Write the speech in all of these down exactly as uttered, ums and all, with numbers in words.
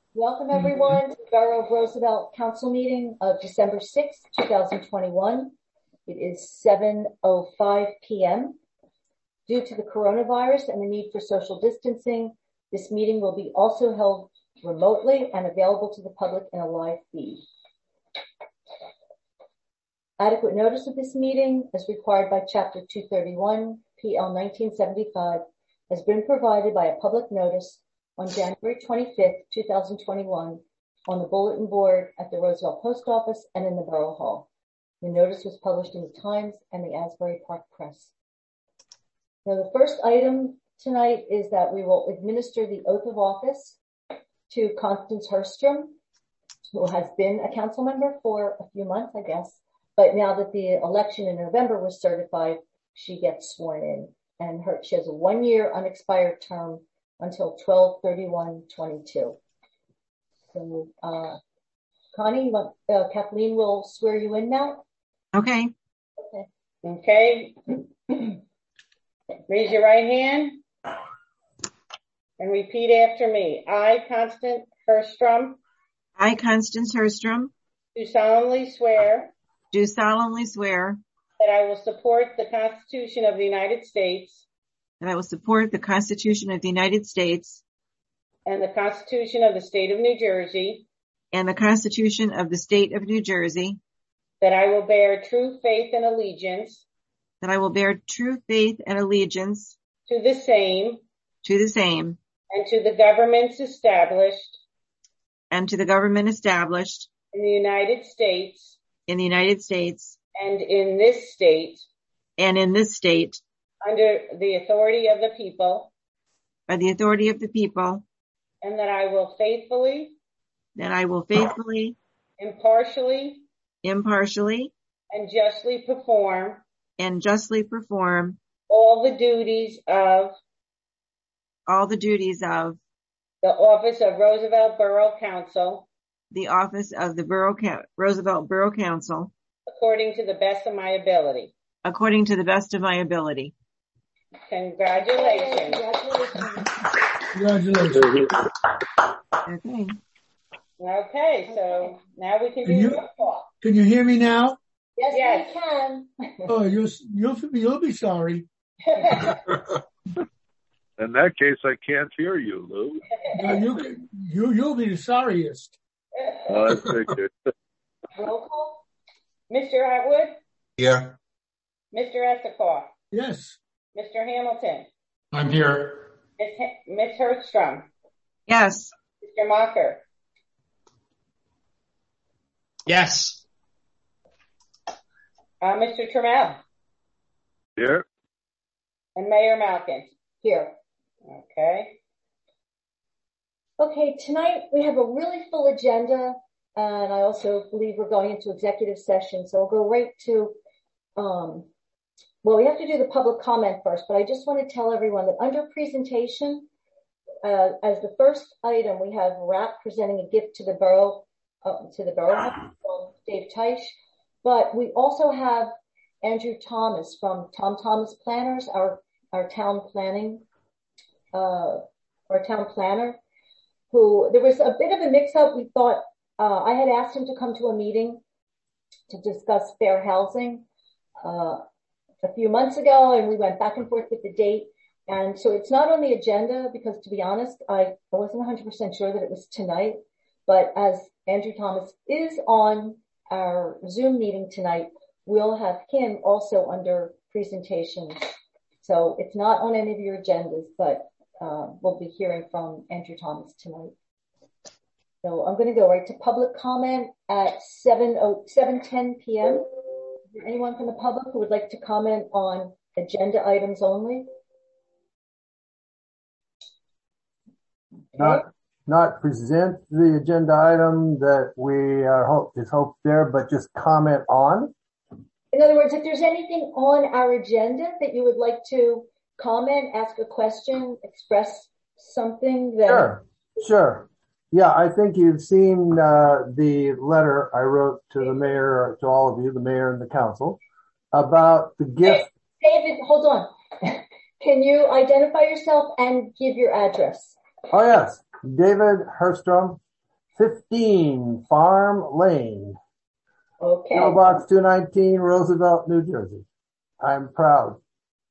Welcome everyone to the Borough of Roosevelt Council meeting of December sixth, twenty twenty-one. It is seven oh five p.m. Due to the coronavirus and the need for social distancing, this meeting will be also held remotely and available to the public in a live feed. Adequate notice of this meeting, as required by Chapter two thirty-one, P L nineteen seventy-five, has been provided by a public notice on January twenty-fifth, twenty twenty-one, on the bulletin board at the Roosevelt Post Office and in the Borough Hall. The notice was published in the Times and the Asbury Park Press. Now, the first item tonight is that we will administer the oath of office to Constance Herstrom, who has been a council member for a few months, I guess. But now that the election in November was certified, she gets sworn in. And her, she has a one-year unexpired term until twelve thirty-one twenty-two. So, uh, Connie, uh, Kathleen will swear you in now. Okay. Okay. Okay. Raise your right hand and repeat after me. I, Constance Herstrom. I, Constance Herstrom. Do solemnly swear. Do solemnly swear. That I will support the Constitution of the United States. That I will support the Constitution of the United States. And the Constitution of the State of New Jersey. And the Constitution of the State of New Jersey. That I will bear true faith and allegiance. That I will bear true faith and allegiance. To the same. To the same. And to the governments established. And to the government established. In the United States. In the United States. And in this state. And in this state. Under the authority of the people. By the authority of the people. And that I will faithfully. That I will faithfully. Impartially. Impartially. And justly perform. And justly perform. All the duties of. All the duties of. The office of Roosevelt Borough Council. The office of the Borough Roosevelt Borough Council. According to the best of my ability. According to the best of my ability. Congratulations. Congratulations. Okay. Okay, so now we can do Can you, roll call. Can you hear me now? Yes, Yes. we can. Oh, you'll, you'll, you'll be sorry. In that case, I can't hear you, Lou. No, you, can- you, you'll be the sorriest. Oh, that's very good. Roll call. Mister Atwood, Yeah. Mister Estacoff, Yes. Mister Hamilton, I'm here. Miss H- Miss Herstrom, Yes. Mister Mocker, Yes. uh, Mister Trammell, Here? and Mayor Malkin. Here. Okay. Okay, tonight we have a really full agenda, and I also believe we're going into executive session, so I'll go right to, um, well, we have to do the public comment first, but I just want to tell everyone that under presentation, uh, as the first item, we have R A P presenting a gift to the borough, uh, to the borough, from Dave Teich, but we also have Andrew Thomas from Tom Thomas Planners, our, our town planning, uh, our town planner, who, there was a bit of a mix-up. We thought, uh, I had asked him to come to a meeting to discuss fair housing, uh, a few months ago, and we went back and forth with the date. And so it's not on the agenda because, to be honest, I wasn't one hundred percent sure that it was tonight. But as Andrew Thomas is on our Zoom meeting tonight, we'll have him also under presentations. So it's not on any of your agendas, but uh, we'll be hearing from Andrew Thomas tonight. So I'm going to go right to public comment at seven ten p.m. Is there anyone from the public who would like to comment on agenda items only? Not, not present the agenda item that we are hope is hoped there, but just comment on. In other words, if there's anything on our agenda that you would like to comment, ask a question, express something that... Sure, sure. Yeah, I think you've seen uh, the letter I wrote to the mayor, to all of you, the mayor and the council, about the gift. Hey, David, hold on. Can you identify yourself and give your address? Oh, yes. David Herstrom, fifteen Farm Lane, Okay. P O Box two nineteen, Roosevelt, New Jersey. I'm proud.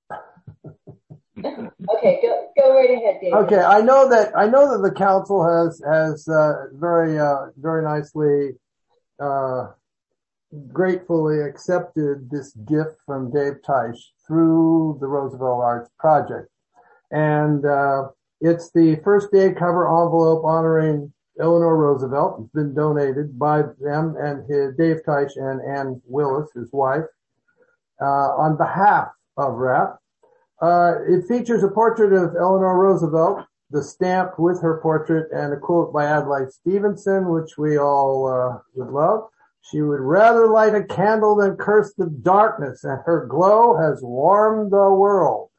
Okay, go go right ahead, David. Okay, I know that I know that the council has has uh, very uh, very nicely, uh, gratefully accepted this gift from Dave Teich through the Roosevelt Arts Project, and uh, it's the first day cover envelope honoring Eleanor Roosevelt. It's been donated by them and his, Dave Teich and Ann Willis, his wife, uh, on behalf of RAP. Uh, it features a portrait of Eleanor Roosevelt, the stamp with her portrait, and a quote by Adlai Stevenson, which we all uh, would love. She would rather light a candle than curse the darkness, and her glow has warmed the world.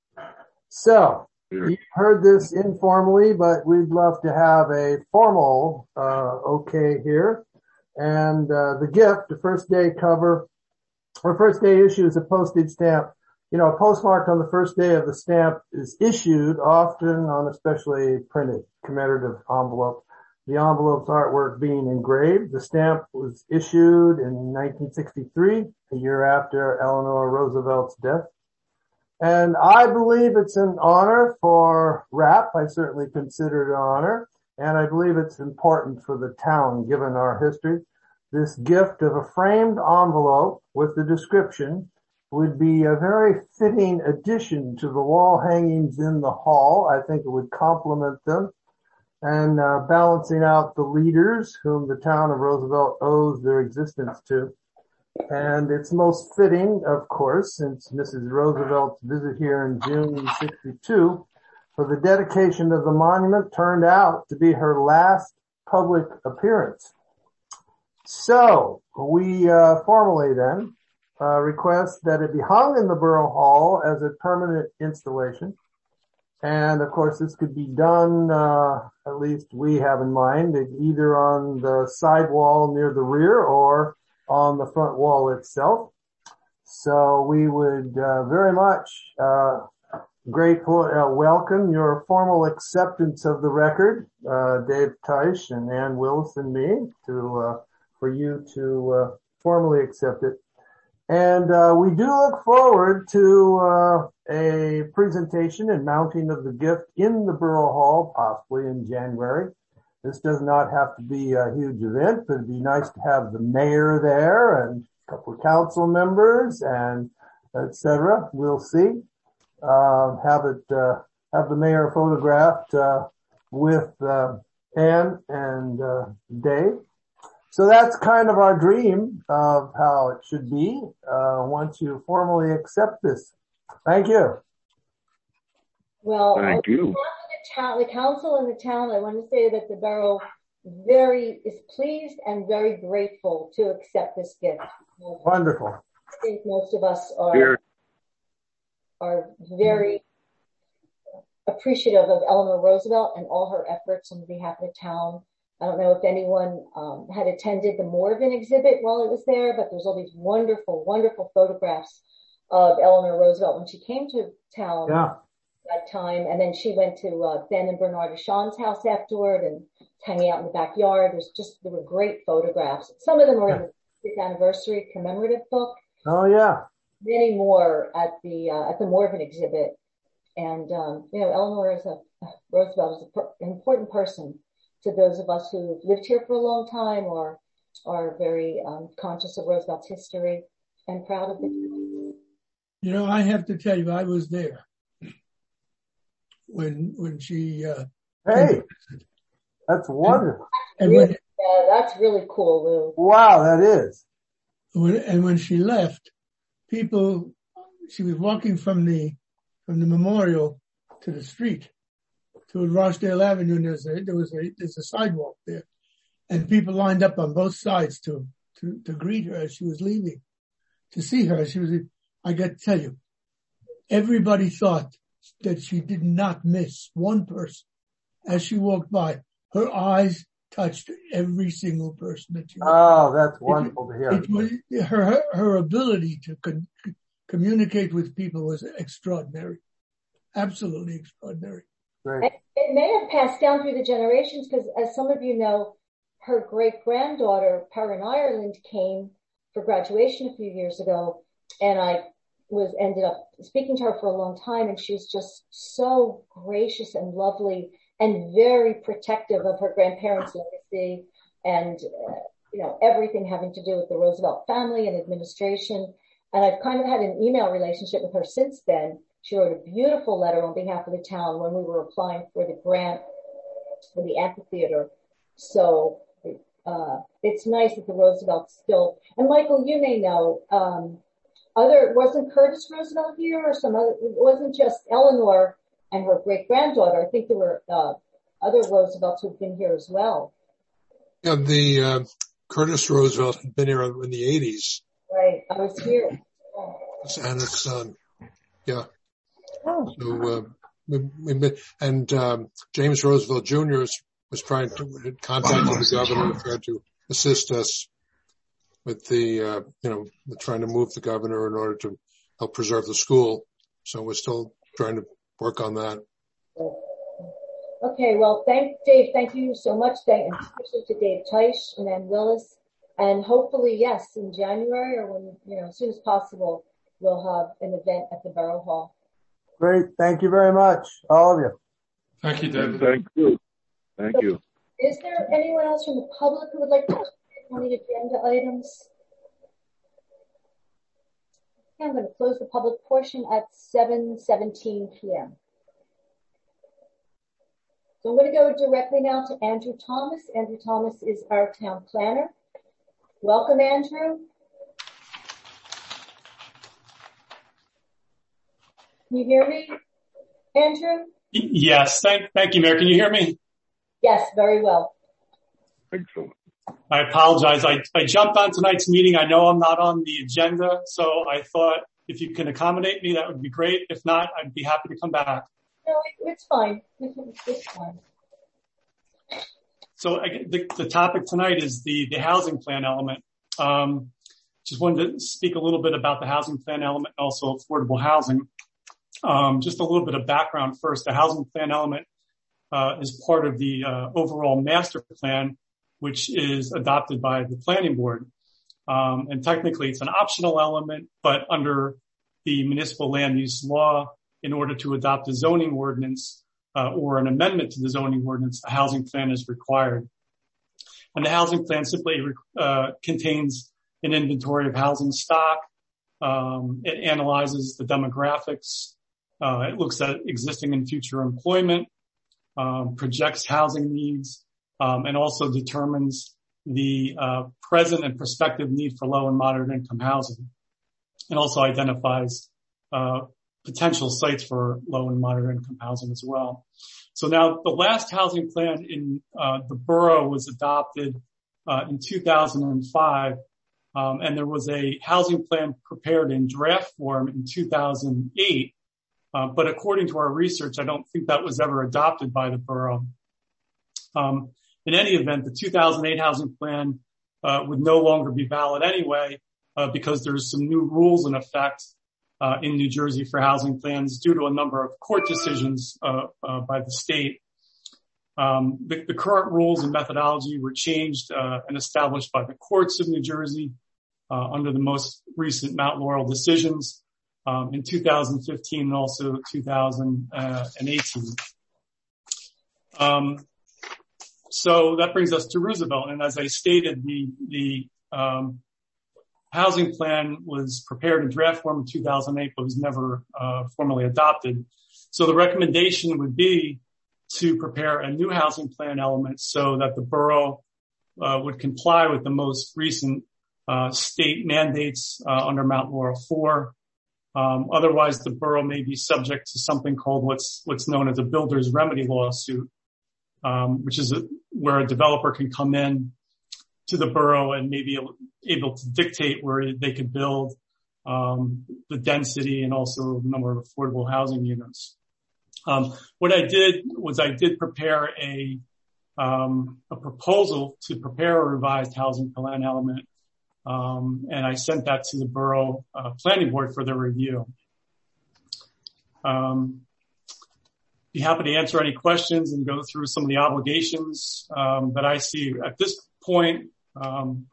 So, you've heard this informally, but we'd love to have a formal uh okay here. And uh the gift, the first day cover, or first day issue is a postage stamp. You know, postmarked on the first day of the stamp is issued, often on a specially printed commemorative envelope. The envelope's artwork being engraved. The stamp was issued in nineteen sixty-three, a year after Eleanor Roosevelt's death. And I believe it's an honor for RAP. I certainly consider it an honor. And I believe it's important for the town, given our history. This gift of a framed envelope with the description would be a very fitting addition to the wall hangings in the hall. I think it would complement them. And uh, balancing out the leaders whom the town of Roosevelt owes their existence to. And it's most fitting, of course, since Missus Roosevelt's visit here in June sixty-two, for the dedication of the monument turned out to be her last public appearance. So, we uh, formally then uh, request that it be hung in the Borough Hall as a permanent installation. And of course, this could be done, uh, at least we have in mind, either on the side wall near the rear or on the front wall itself. So we would uh, very much uh, grateful, uh, welcome your formal acceptance of the record, uh, Dave Teich and Ann Willis and me, to uh, for you to uh, formally accept it. And uh, we do look forward to uh, a presentation and mounting of the gift in the Borough Hall, possibly in January. This does not have to be a huge event, but it'd be nice to have the mayor there and a couple of council members and et cetera. We'll see. Uh, have it, uh, have the mayor photographed, uh, with, uh, Ann and, uh, Dave. So that's kind of our dream of how it should be, uh, once you formally accept this. Thank you. Well, Thank you. The town, the council and the town, I want to say that the borough very is pleased and very grateful to accept this gift. Wonderful. I think most of us are Here. are very appreciative of Eleanor Roosevelt and all her efforts on behalf of the town. I don't know if anyone um, had attended the Morven exhibit while it was there, but there's all these wonderful, wonderful photographs of Eleanor Roosevelt when she came to town. Yeah. That time, and then she went to uh, Ben and Bernarda Shawn's house afterward and hanging out in the backyard. There's just there were great photographs. Some of them are in the fiftieth anniversary commemorative book. Oh yeah. Many more at the uh, at the Morven exhibit. And um, you know, Eleanor is a Roosevelt is per, an important person to those of us who lived here for a long time or are very um, conscious of Roosevelt's history and proud of it. You know, I have to tell you, I was there when when she. Uh, Hey, that's wonderful. and Really, when, uh, that's really cool, Lou. Wow, that is. when and when she left, people. She was walking from the from the memorial to the street to Rochdale Avenue, and there's a, there was a there's a sidewalk there, and people lined up on both sides to to to greet her as she was leaving, to see her. She was. I got to tell you, everybody thought that she did not miss one person as she walked by. Her eyes touched every single person that she met. Oh, that's wonderful to hear. It was her her, her ability to con, communicate with people was extraordinary, absolutely extraordinary. Great. It may have passed down through the generations because, as some of you know, her great granddaughter, Perrin Ireland, came for graduation a few years ago, and I was ended up speaking to her for a long time, and she's just so gracious and lovely and very protective of her grandparents' legacy and, uh, you know, everything having to do with the Roosevelt family and administration. And I've kind of had an email relationship with her since then. She wrote a beautiful letter on behalf of the town when we were applying for the grant for the amphitheater. So uh, it's nice that the Roosevelt still, and Michael, you may know, um, other, wasn't Curtis Roosevelt here or some other, it wasn't just Eleanor and her great granddaughter. I think there were uh, other Roosevelts who've been here as well. Yeah, the uh, Curtis Roosevelt had been here in the eighties. Right, I was here. Oh. And it's, um, yeah. Oh. So, uh, we, we, and um, James Roosevelt Junior was, was trying to contact the governor, tried to assist us with the, uh, you know, trying to move the governor in order to help preserve the school. So we're still trying to work on that. Okay, well, thank Dave. Thank you so much. Thank, especially to Dave Teisch and Ann Willis. And hopefully, yes, in January or when, you know, as soon as possible, we'll have an event at the Borough Hall. Great. Thank you very much, all of you. Thank you, David. Thank you. Thank So, you. Is there anyone else from the public who would like to comment on the agenda items? Okay, I'm going to close the public portion at seven seventeen p.m. So I'm going to go directly now to Andrew Thomas. Andrew Thomas is our town planner. Welcome, Andrew. Can you hear me, Andrew? Yes, thank, thank you, Mayor. Can you hear me? Yes, very well. Excellent. I apologize. I, I jumped on tonight's meeting. I know I'm not on the agenda, so I thought if you can accommodate me, that would be great. If not, I'd be happy to come back. No, it, it's fine. It's fine. So I, the, the topic tonight is the, the housing plan element. Um, just wanted to speak a little bit about the housing plan element and also affordable housing. Um, just a little bit of background first. The housing plan element uh, is part of the uh, overall master plan, which is adopted by the planning board. Um, and technically it's an optional element, but under the municipal land use law, in order to adopt a zoning ordinance uh, or an amendment to the zoning ordinance, a housing plan is required. And the housing plan simply uh, contains an inventory of housing stock. Um, it analyzes the demographics. Uh, it looks at existing and future employment, um, projects housing needs, um, and also determines the uh, present and prospective need for low and moderate income housing, and also identifies uh, potential sites for low and moderate income housing as well. So now the last housing plan in uh, the borough was adopted uh, in two thousand five, um, and there was a housing plan prepared in draft form in two thousand eight. Uh, but according to our research, I don't think that was ever adopted by the borough. Um, in any event, the two thousand eight housing plan uh, would no longer be valid anyway, uh, because there's some new rules in effect uh, in New Jersey for housing plans due to a number of court decisions uh, uh, by the state. Um, the, the current rules and methodology were changed uh, and established by the courts of New Jersey uh, under the most recent Mount Laurel decisions. Um, in two thousand fifteen and also two thousand eighteen. Um, so that brings us to Roosevelt. And as I stated, the, the, um, housing plan was prepared in draft form in two thousand eight, but was never, uh, formally adopted. So the recommendation would be to prepare a new housing plan element so that the borough, uh, would comply with the most recent, uh, state mandates, uh, under Mount Laurel four. Um, otherwise, the borough may be subject to something called what's what's known as a builder's remedy lawsuit, um, which is a, where a developer can come in to the borough and may be able, able to dictate where they could build, um, the density and also the number of affordable housing units. Um, what I did was I did prepare a um, a proposal to prepare a revised housing plan element. Um, and I sent that to the borough uh, planning board for their review. Um, be happy to answer any questions and go through some of the obligations um, that I see at this point. Um,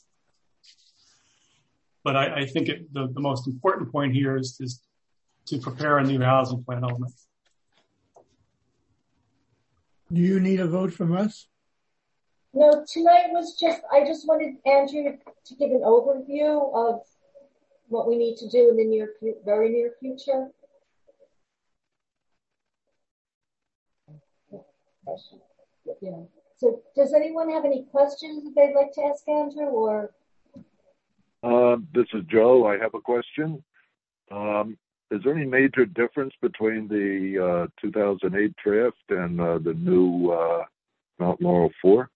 but I, I think it, the, the most important point here is, is to prepare a new housing plan element. Do you need a vote from us? No, tonight was just, I just wanted Andrew to, to give an overview of what we need to do in the near, very near future. Yeah. So does anyone have any questions that they'd like to ask Andrew, or? Uh, this is Joe. I have a question. Um, is there any major difference between the uh, two thousand eight draft and uh, the new uh, Mount Laurel four?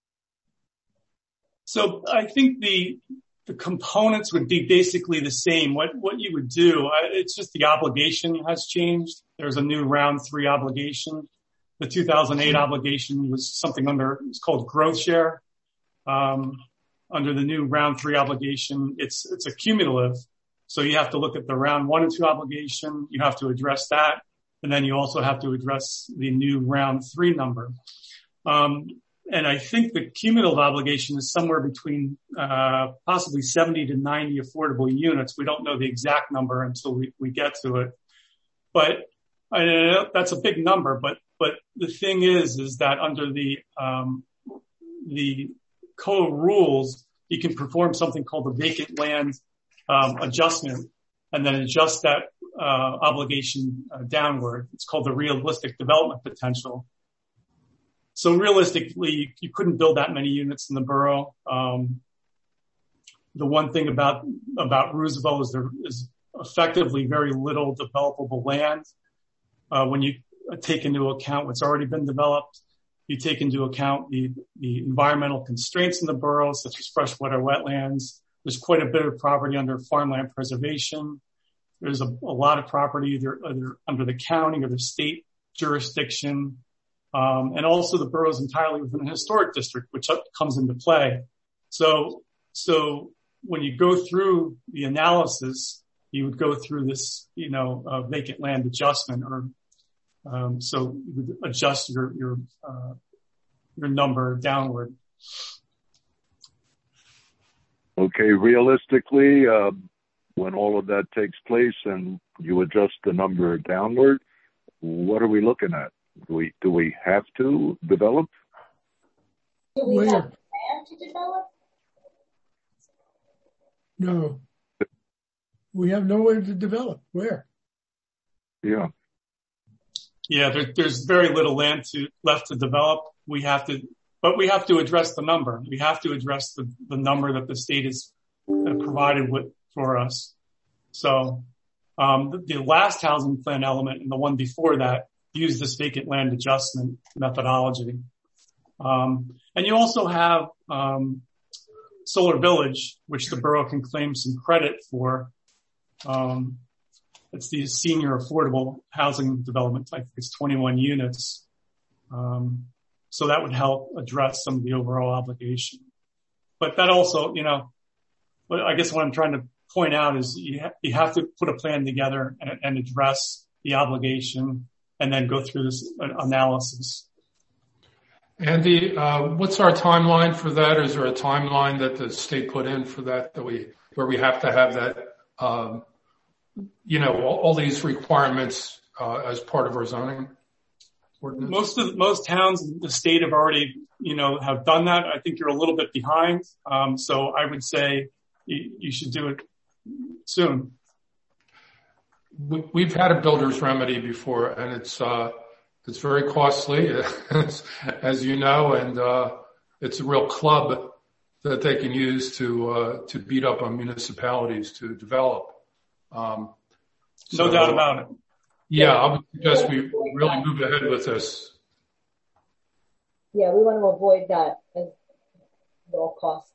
So I think the the components would be basically the same. What what you would do, it's just the obligation has changed. There's a new round three obligation. The two thousand eight obligation was something under, it's called growth share. Um, under the new round three obligation, it's, it's a cumulative. So you have to look at the round one and two obligation. You have to address that. And then you also have to address the new round three number. Um, and I think the cumulative obligation is somewhere between, uh, possibly seventy to ninety affordable units. We don't know the exact number until we, we get to it. But I know that's a big number, but But the thing is, is that under the, um, the code rules, you can perform something called the vacant land, um, adjustment and then adjust that, uh, obligation uh, downward. It's called the realistic development potential. So realistically, you, you couldn't build that many units in the borough. Um, the one thing about, about Roosevelt is there is effectively very little developable land. Uh, when you take into account what's already been developed, you take into account the, the environmental constraints in the borough, such as freshwater wetlands. There's quite a bit of property under farmland preservation. There's a, a lot of property either, either under the county or the state jurisdiction. Um, and also the borough is entirely within a historic district, which comes into play. So, so when you go through the analysis, you would go through this, you know, uh, vacant land adjustment or Um, so you would adjust your, your, uh, your number downward. Okay, realistically, uh, when all of that takes place and you adjust the number downward, what are we looking at? Do we, do we have to develop? Do we have a plan to develop? No. We have nowhere to develop. Where? Yeah. Yeah, there, there's very little land to, left to develop. We have to, but we have to address the number. We have to address the, the number that the state has uh, provided with for us. So, um, the, the last housing plan element and the one before that used this vacant land adjustment methodology. Um, and you also have, um, Solar Village, which the borough can claim some credit for. Um, It's the senior affordable housing development. I think it's twenty-one units. Um, so that would help address some of the overall obligation. But that also, you know, I guess what I'm trying to point out is you, ha- you have to put a plan together and, and address the obligation and then go through this analysis. Andy, uh, what's our timeline for that? Is there a timeline that the state put in for that, that we, where we have to have that, um, you know, all, all these requirements, uh, as part of our zoning ordinance? Most of, most towns in the state have already, you know, have done that. I think you're a little bit behind. Um, so I would say you, you should do it soon. We, we've had a builder's remedy before, and it's, uh, it's very costly, as, as you know, and, uh, it's a real club that they can use to, uh, to beat up on municipalities to develop. Um, so, no doubt about it. Yeah, I would suggest we really move ahead with this. Yeah, we want to avoid that at all costs.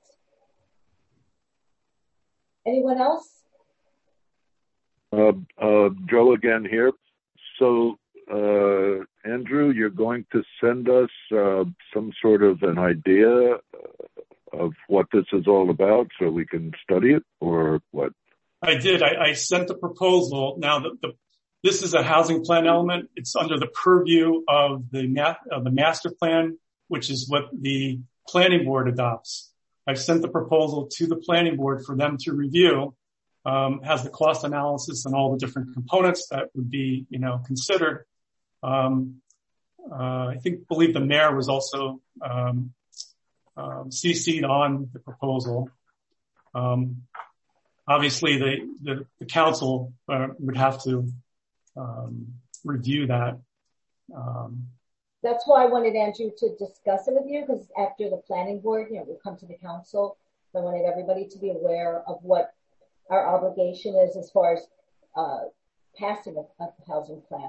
Anyone else? Uh, uh, Joe again here. So, uh, Andrew, you're going to send us uh, some sort of an idea of what this is all about so we can study it, or what? I did. I, I sent the proposal. Now, the, the, this is a housing plan element. It's under the purview of the, ma- of the master plan, which is what the planning board adopts. I've sent the proposal to the planning board for them to review. Um, has the cost analysis and all the different components that would be, you know, considered. Um, uh, I think, believe the mayor was also, um, um, C C'd on the proposal. Um, obviously the, the, the council uh, would have to, um, review that. Um, That's why I wanted Andrew to discuss it with you, because after the planning board, you know, will come to the council. I wanted everybody to be aware of what our obligation is as far as uh, passing a, a housing plan.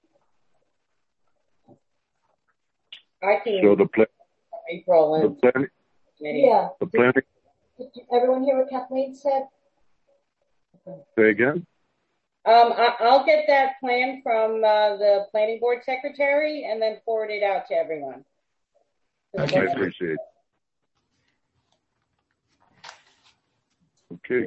I can. So the plan, April and the planning, Yeah. the planning, Did, did everyone hear what Kathleen said? say again? Um, I, I'll get that plan from uh, the planning board secretary and then forward it out to everyone. I appreciate it. Okay.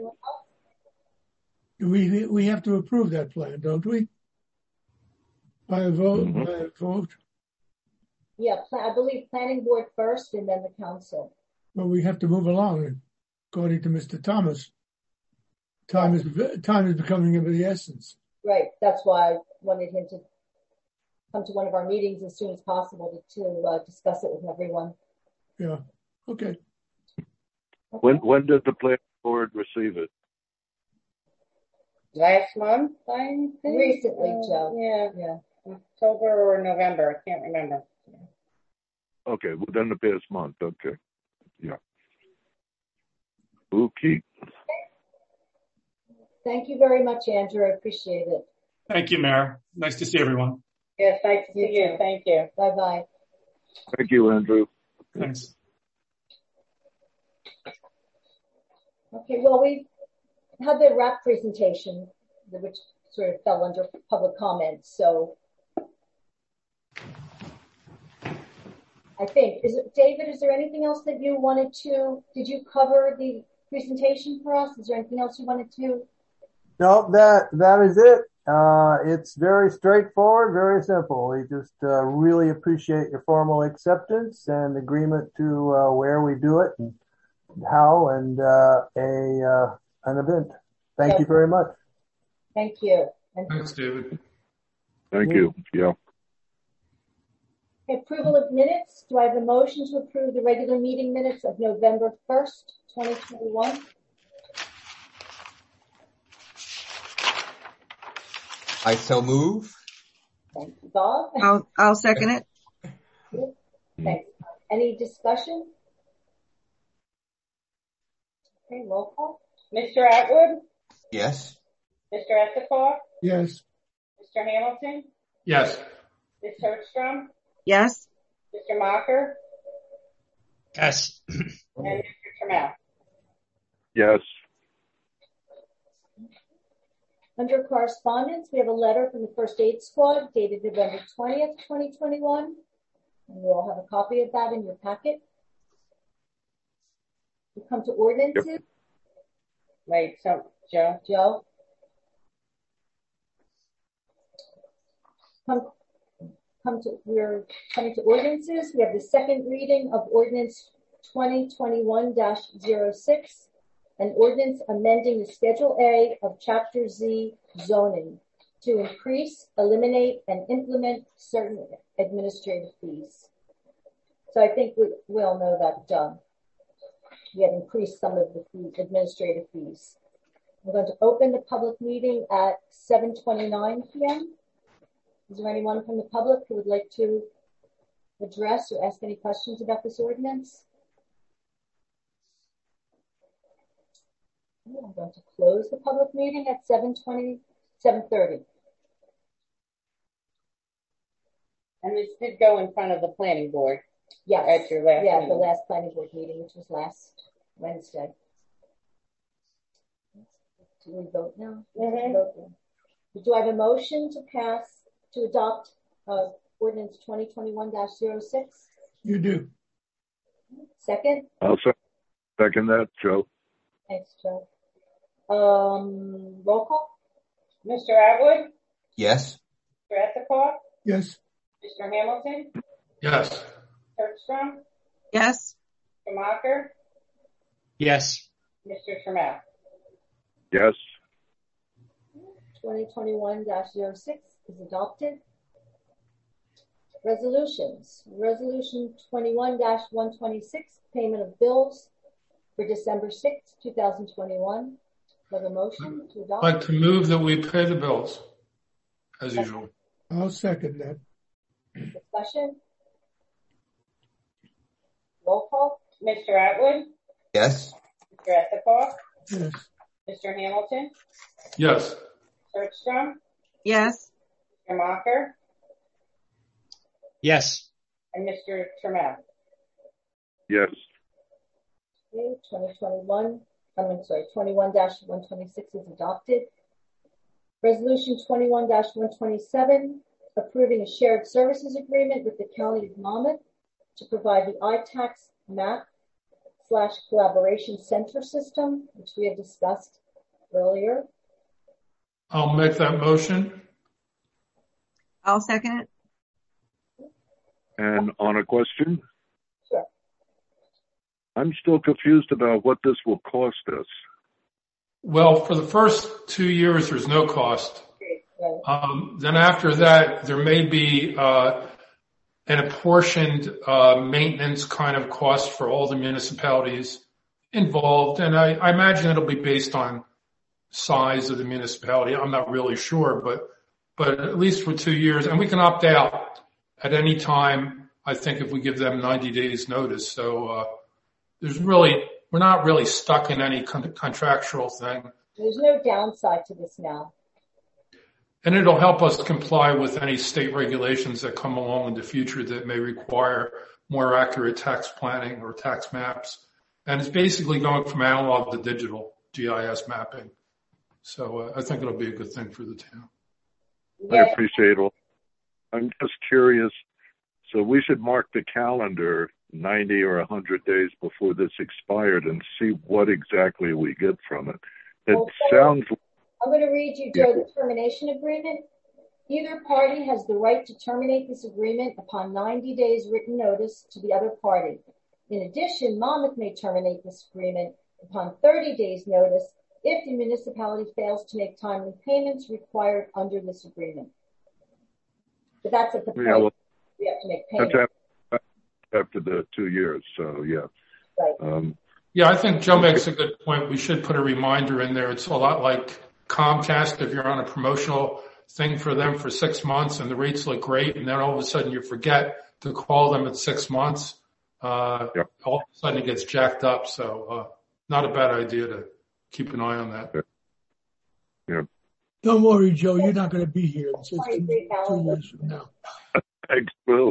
We, we have to approve that plan, don't we? By a vote, Mhm. by a vote, Yeah, pla- I believe planning board first and then the council. but we have to move along according to Mister Thomas. Time is, time is becoming of the essence. Right. That's why I wanted him to come to one of our meetings as soon as possible to, to uh, discuss it with everyone. Yeah. Okay. When, when did the planning board receive it? Last month, I think. Recently, Uh, Joe. Yeah, Yeah. October or November. I can't remember. Okay, within the past month. Okay. Yeah. Okay. Thank you very much, Andrew. I appreciate it. thank you, Mayor. Nice to see everyone. Yes, nice to see You you. too. Thank you. Bye-bye. Thank you, Andrew. Thanks. Okay, well, we had the wrap presentation, which sort of fell under public comment. So I think, is it, David, is there anything else that you wanted to, did you cover the presentation for us? Is there anything else you wanted to? No, that, that is it. Uh, it's very straightforward, very simple. We just, uh, really appreciate your formal acceptance and agreement to, uh, where we do it and how and, uh, a, uh, an event. Thank Yep. you very much. Thank you. And Thanks, David. Thank you. Yeah. approval of minutes. Do I have a motion to approve the regular meeting minutes of November first, twenty twenty-one? I so move. Thank you, Bob. I'll, I'll second it. Thanks. Any discussion? Okay, roll call. Mister Atwood, Yes. Mister Escobar, Yes. Mister Hamilton, Yes. Miz Hertzstrom, Yes, Mister Mocker, Yes. and Mister Trammell. Yes. Under correspondence, we have a letter from the First Aid Squad dated November twentieth, twenty twenty-one. And you all have a copy of that in your packet. We come to ordinances. Yep. Wait, so, Joe? Joe? Come, come to, we're coming to ordinances. We have the second reading of ordinance twenty twenty-one dash zero six, an ordinance amending the Schedule A of Chapter Z zoning to increase, eliminate, and implement certain administrative fees. So I think we, we all know that um, we have increased some of the fee, administrative fees. We're going to open the public meeting at seven twenty-nine p.m. Is there anyone from the public who would like to address or ask any questions about this ordinance? I'm going to close the public meeting at seven twenty, seven thirty. And this did go in front of the planning board. Yes. At your last Yeah, meeting. the last planning board meeting, which was last Wednesday. Do we vote now? Mhm. Vote now. Do I have a motion to pass, to adopt uh, ordinance twenty twenty-one dash zero six? You do. Second? I'll se- second that, Joe. Thanks, Joe. Um, roll call? Mister Atwood, Yes. Mister Escobar, Yes. Mister Hamilton, Yes. Hertzstrom, yes, Mister Mocker, Yes. Mister Trammell. Yes. twenty twenty-one dash zero six is adopted. Resolutions. Resolution twenty-one dash one twenty-six, payment of bills for December sixth, two thousand twenty-one. Have a motion to adopt? I'd like to move that we pay the bills, as usual. I'll second that. Discussion? Roll call? Mister Atwood, Yes. Mister Essecoff, Yes. Mister Hamilton, Yes. Bergstrom, yes, Mister Mocker, Yes. and Mister Trammell. Yes. Okay, twenty twenty-one, I'm sorry, twenty-one dash one twenty-six is adopted. Resolution twenty-one dash one twenty-seven, approving a shared services agreement with the County of Monmouth to provide the I TAX map slash collaboration center system, which we had discussed earlier. I'll make that motion. I'll second it. And on a question, Sure. I'm still confused about what this will cost us. Well, for the first two years, there's no cost. Right. Um, then after that, there may be uh, an apportioned uh, maintenance kind of cost for all the municipalities involved. And I, I imagine it'll be based on size of the municipality. I'm not really sure, but, but at least for two years. And we can opt out at any time, I think, if we give them ninety days notice. So uh, there's really, we're not really stuck in any con- contractual thing. There's no downside to this now. And it'll help us comply with any state regulations that come along in the future that may require more accurate tax planning or tax maps. And it's basically going from analog to digital G I S mapping. So uh, I think it'll be a good thing for the town. I appreciate it. I'm just curious. So we should mark the calendar ninety or one hundred days before this expired and see what exactly we get from it. It Well, sounds I'm going to read you, Joe, the termination agreement. Either party has the right to terminate this agreement upon ninety days written notice to the other party. In addition, Monmouth may terminate this agreement upon thirty days notice if the municipality fails to make timely payments required under this agreement. But that's at the point yeah, well, we have to make that's payments. after, after the two years. So, yeah. Right. Um, Yeah, I think Joe makes a good point. We should put a reminder in there. It's a lot like Comcast. If you're on a promotional thing for them for six months and the rates look great, and then all of a sudden you forget to call them at six months, uh, Yep. all of a sudden it gets jacked up. So, uh, not a bad idea to keep an eye on that. yeah. Don't worry, Joe. You're not going to be here in just two, twenty-three two calendar. years from now. Thanks, Bill.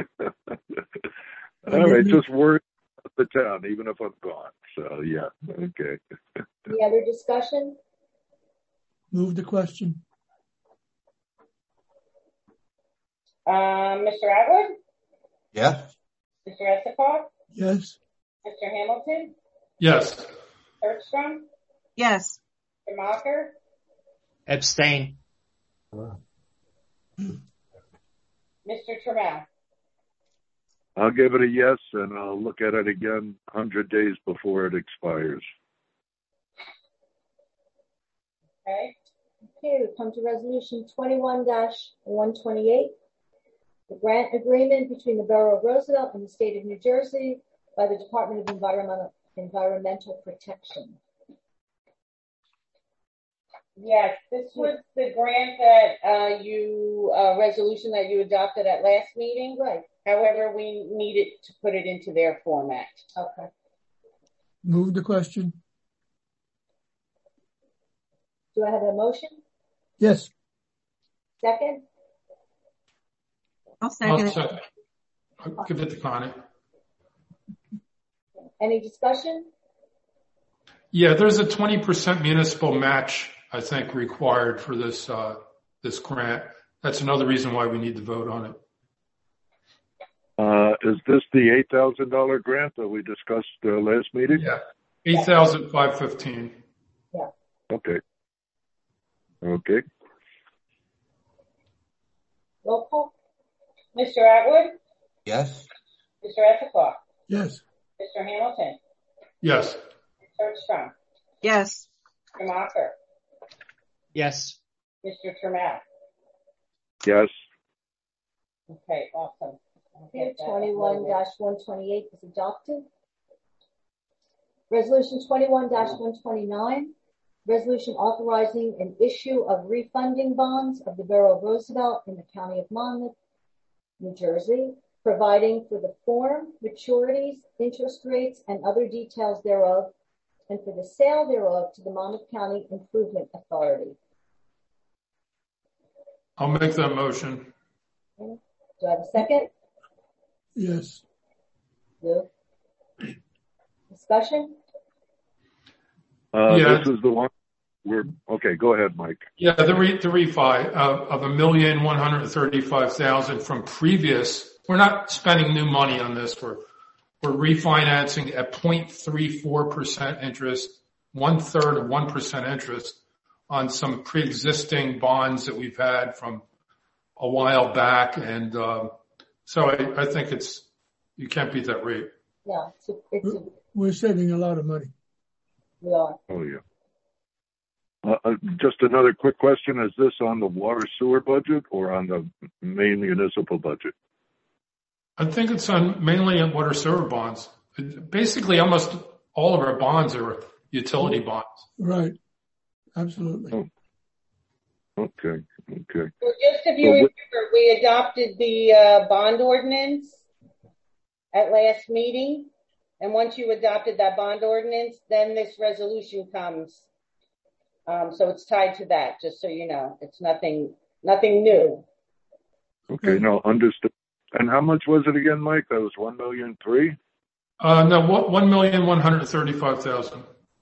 All right, just worry about the town, even if I'm gone. So, yeah, okay. Any other discussion? Move the question. Um, Mister Atwood, Yes. Mister Essecoff, Yes. Mister Hamilton, Yes. Bergstrom, yes, Mister Mocker, Abstain. Mister Trammell. I'll give it a yes, and I'll look at it again one hundred days before it expires. Okay. Okay, we come to resolution twenty-one dash one twenty-eight. The grant agreement between the Borough of Roosevelt and the State of New Jersey by the Department of Environmental, Environmental Protection. Yes, this was the grant that uh, you, uh, resolution that you adopted at last meeting. Right. However, we needed to put it into their format. Okay. Move the question. Do I have a motion? Yes. Second? I'll I'll second it. second. I'll give it to Connie. Any discussion? Yeah, there's a twenty percent municipal match, I think, required for this, uh, this grant. That's another reason why we need to vote on it. Uh, is this the eight thousand dollars grant that we discussed uh, last meeting? Yeah. eight thousand five hundred fifteen. Yeah. Okay. Okay. Roll call. Mister Atwood, Yes. Mister Essecoff, Yes. Mister Mister Hamilton, Yes. Mister Bergstrom, Yes. Mister Mocker, Yes. Mister Trammell. Yes. Okay, awesome. I'll Okay, get that twenty-one uploaded. one twenty-eight is adopted. Resolution twenty-one one twenty-nine, resolution authorizing an issue of refunding bonds of the Borough of Roosevelt in the County of Monmouth, New Jersey, providing for the form, maturities, interest rates, and other details thereof, and for the sale thereof to the Monmouth County Improvement Authority. I'll make that motion. Okay. Do I have a second? Yes. Lou? Discussion? Uh, Yeah. This is the one we're, okay, go ahead, Mike. Yeah, the re, the refi of, of a million one hundred thirty-five thousand from previous. We're not spending new money on this. We're, we're refinancing at zero point three four percent interest, one third of one percent interest on some pre-existing bonds that we've had from a while back. And, um, so I, I think it's, you can't beat that rate. Yeah, it's a, it's a, We're saving a lot of money. we are. Oh, yeah. Uh, uh, just another quick question. Is this on the water sewer budget or on the main municipal budget? I think it's on mainly on water sewer bonds. Basically, almost all of our bonds are utility bonds. Right. Absolutely. Oh. Okay. Okay. So just if you Well, remember, we adopted the uh, bond ordinance at last meeting. And once you adopted that bond ordinance, then this resolution comes. Um, so it's tied to that, just so you know. It's nothing, nothing new. Okay. No, understood. And how much was it again, Mike? That was one million three? Uh, no, one million one hundred thirty-five thousand.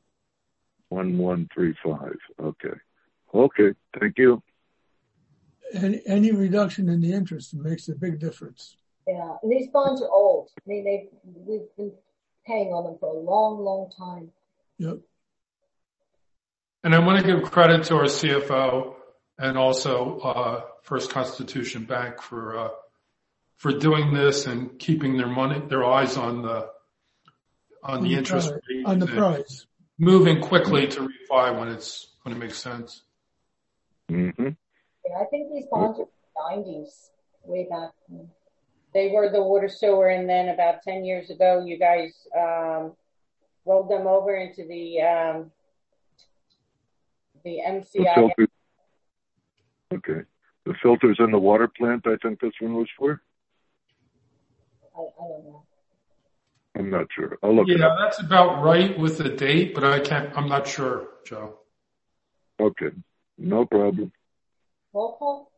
One one three five. Okay. Okay. Thank you. Any, any reduction in the interest makes a big difference. Yeah, and these bonds are old. I mean, they we've been paying on them for a long, long time. Yep. And I want to give credit to our C F O and also uh, First Constitution Bank for uh, for doing this and keeping their money, their eyes on the on, on the, the interest prize, rate, on the price, moving quickly to refi when it's when it makes sense. Mm-hmm. Yeah, I think these bonds are nineties, way back. They were the water sewer, and then about ten years ago, you guys um, rolled them over into the um, the M C I. The filter. Okay. The filters in the water plant, I think this one was for? I, I don't know. I'm not sure. I'll look it Yeah, up. that's about right with the date, but I can't, I'm not sure, Joe. Okay. No problem. Roll call?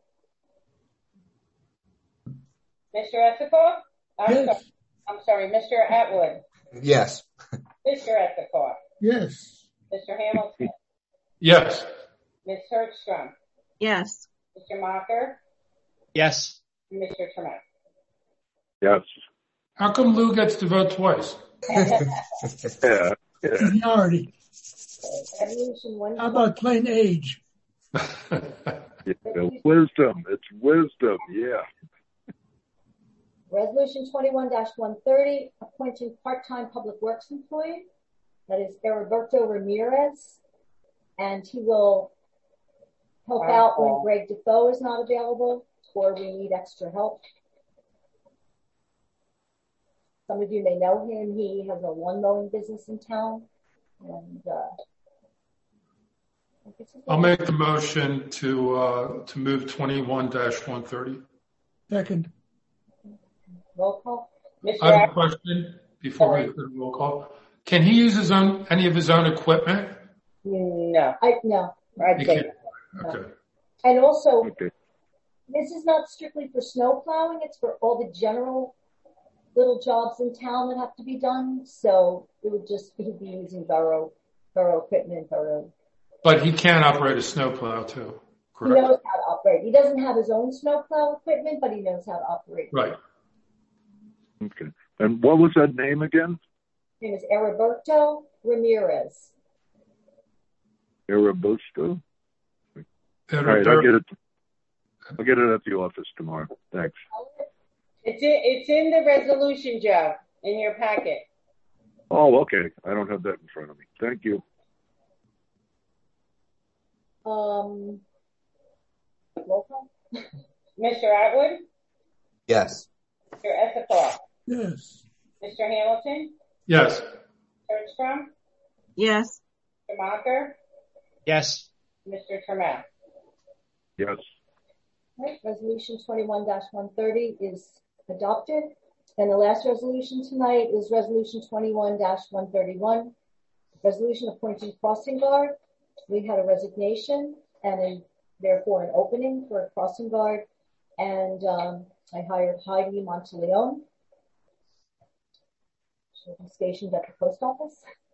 Mister Ethicourt? I'm, Yes. sorry. I'm sorry, Mister Atwood. Yes. Mister Ethicourt. yes. Mister Hamilton. Yes. Miz Hertzstrom. Yes. Mister Mocker. Yes. And Mister Trammell. Yes. How come Lou gets to vote twice? Yeah. Yeah. Seniority. Resolution one. How about plain age? Yeah. Wisdom. It's wisdom. Yeah. Resolution twenty-one one thirty, appointing part-time public works employee. That is Heriberto Ramirez. And he will help out when Greg Defoe is not available or we need extra help. Some of you may know him. He has a lawn mowing business in town. And uh, I guess it's- I'll make the motion to, uh, to move twenty-one one thirty. Second. roll call. Mister I have a Atwood. question before we do the roll call. Can he use his own, any of his own equipment? No. I no. I'd He say can't. no. Okay. And also, Okay. this is not strictly for snow plowing. It's for all the general little jobs in town that have to be done. So it would just be, be using borough, borough equipment, borough. But he can operate a snowplow too, He correct? knows how to operate. He doesn't have his own snow plow equipment, but he knows how to operate. Right. Okay. And what was that name again? His name is Heriberto Ramirez. Arabusto? All right, I'll get it. I'll get it at the office tomorrow. Thanks. It's in, it's in the resolution, Joe, in your packet. Oh, okay. I don't have that in front of me. Thank you. Um, roll call. Mister Atwood? Yes. Mister Esikoff? Yes. Mister Hamilton? Yes. Bergstrom? yes, Mister Mocker? Yes. Mister Trammell? Yes. Right, resolution twenty-one dash one thirty is adopted. And the last resolution tonight is resolution twenty-one dash one thirty-one. Resolution appointing crossing guard. We had a resignation and a, therefore an opening for a crossing guard. And um, I hired Heidi Monteleone. She'll be stationed at the post office.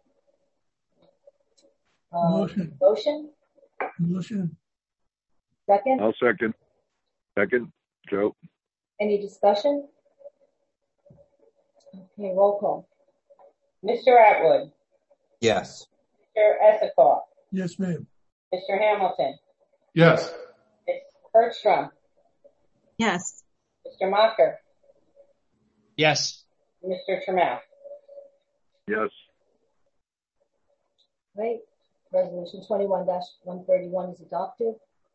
Um, Motion. Motion. Motion. Second. I'll second. Second. Joe. Any discussion? Okay, roll call. Mister Atwood? Yes. Mister Esikoff? Yes, ma'am. Mister Hamilton? Yes. Miz Bergstrom? yes, Mister Mocker? Yes. Mister Trammell? Yes. Right. Resolution twenty-one dash one thirty-one is adopted.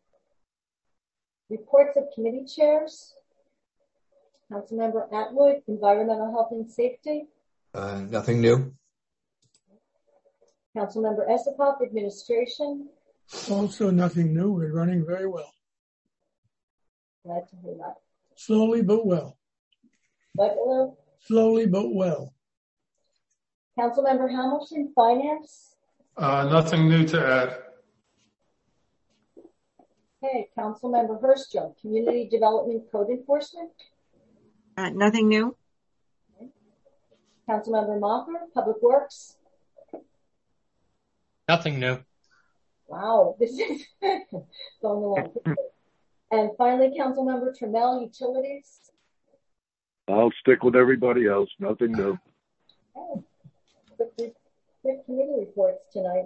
Reports of committee chairs. Councilmember Atwood, Environmental Health and Safety. Uh, nothing new. Councilmember Esikoff, Administration. Also nothing new. We're running very well. Glad to hear that. Slowly but well. Butler. Slowly but well. Councilmember Hamilton, Finance. Uh, nothing new to add. Okay, Councilmember Hurstrom, Community Development Code Enforcement. uh, nothing new. Councilmember Mocker, Public Works. Nothing new. Wow, this is going along quickly. And finally, Councilmember Trammell, Utilities. I'll stick with everybody else. Nothing new. Okay. Quick, quick committee reports tonight.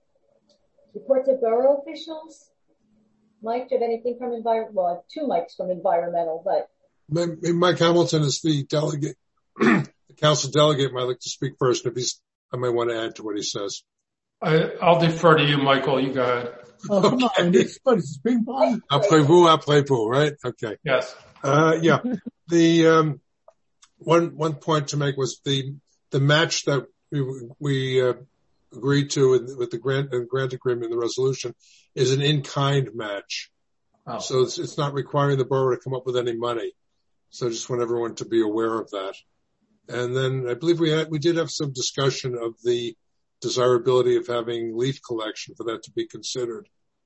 Reports of borough officials. Mike, do you have anything from environment? Well, I have two mics from environmental, but. Mike Hamilton is the delegate, the council delegate might like to speak first. If he's, I might want to add to what he says. I, I'll defer to you, Michael. You go ahead. Oh, come Okay. on. It's, what is this, ping pong? Après-vous, après-vous, right? Okay. Yes. Uh, yeah. The, um, one, one point to make was the, the match that we, we, uh, agreed to with, with the grant, uh, grant agreement and the resolution is an in-kind match. Oh. So it's, it's not requiring the borough to come up with any money. So just want everyone to be aware of that. And then I believe we had, we did have some discussion of the desirability of having leaf collection for that to be considered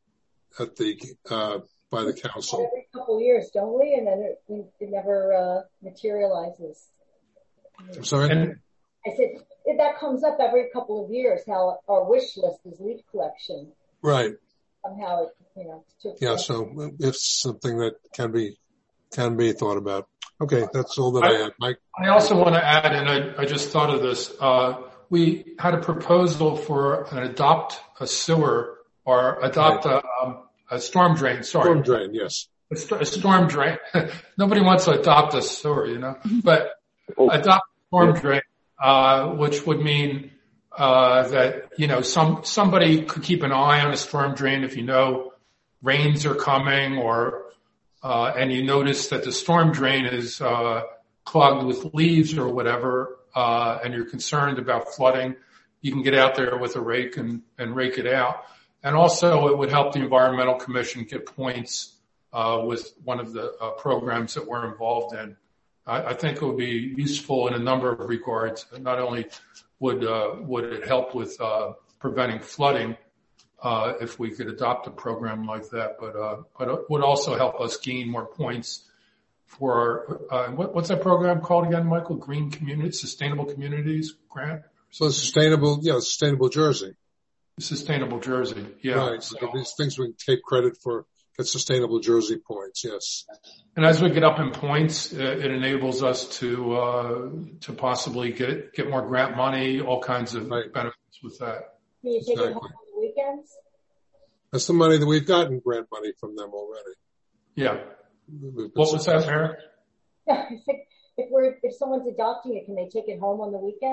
at the, uh, by the council. Every couple of years, don't we? And then it, it never, uh, materializes. I'm sorry? And I said, if that comes up every couple of years, how our wish list is leaf collection. Right. Somehow it, you know, took. Yeah. So it's something that can be, can be thought about. Okay. That's all that I, I had. Mike. I also want to add, and I, I just thought of this, uh, we had a proposal for an adopt a sewer or adopt right. a, um, a storm drain. Sorry. Storm drain. Yes. A, st- a storm drain. Nobody wants to adopt a sewer, you know, but oh. adopt a storm drain, uh, which would mean, uh, that, you know, some, somebody could keep an eye on a storm drain if you know rains are coming or, uh, and you notice that the storm drain is, uh, clogged with leaves or whatever, uh, and you're concerned about flooding, you can get out there with a rake and, and rake it out. And also it would help the Environmental Commission get points, uh, with one of the uh, programs that we're involved in. I, I think it would be useful in a number of regards. Not only would, uh, would it help with, uh, preventing flooding, uh, if we could adopt a program like that, but, uh, but it would also help us gain more points for, uh, what, what's that program called again, Michael? Green Community, Sustainable Communities Grant? So sustainable, yeah, Sustainable Jersey. Sustainable Jersey, yeah. Right. So these things we can take credit for, get Sustainable Jersey points, yes. And as we get up in points, it enables us to, uh, to possibly get, get more grant money, all kinds of right. benefits with that. Can you take exactly. it home on the weekends? That's the money that we've gotten grant money from them already. Yeah. What was that, Mayor? Yeah, I think if we're, if someone's adopting it, can they take it home on the weekends?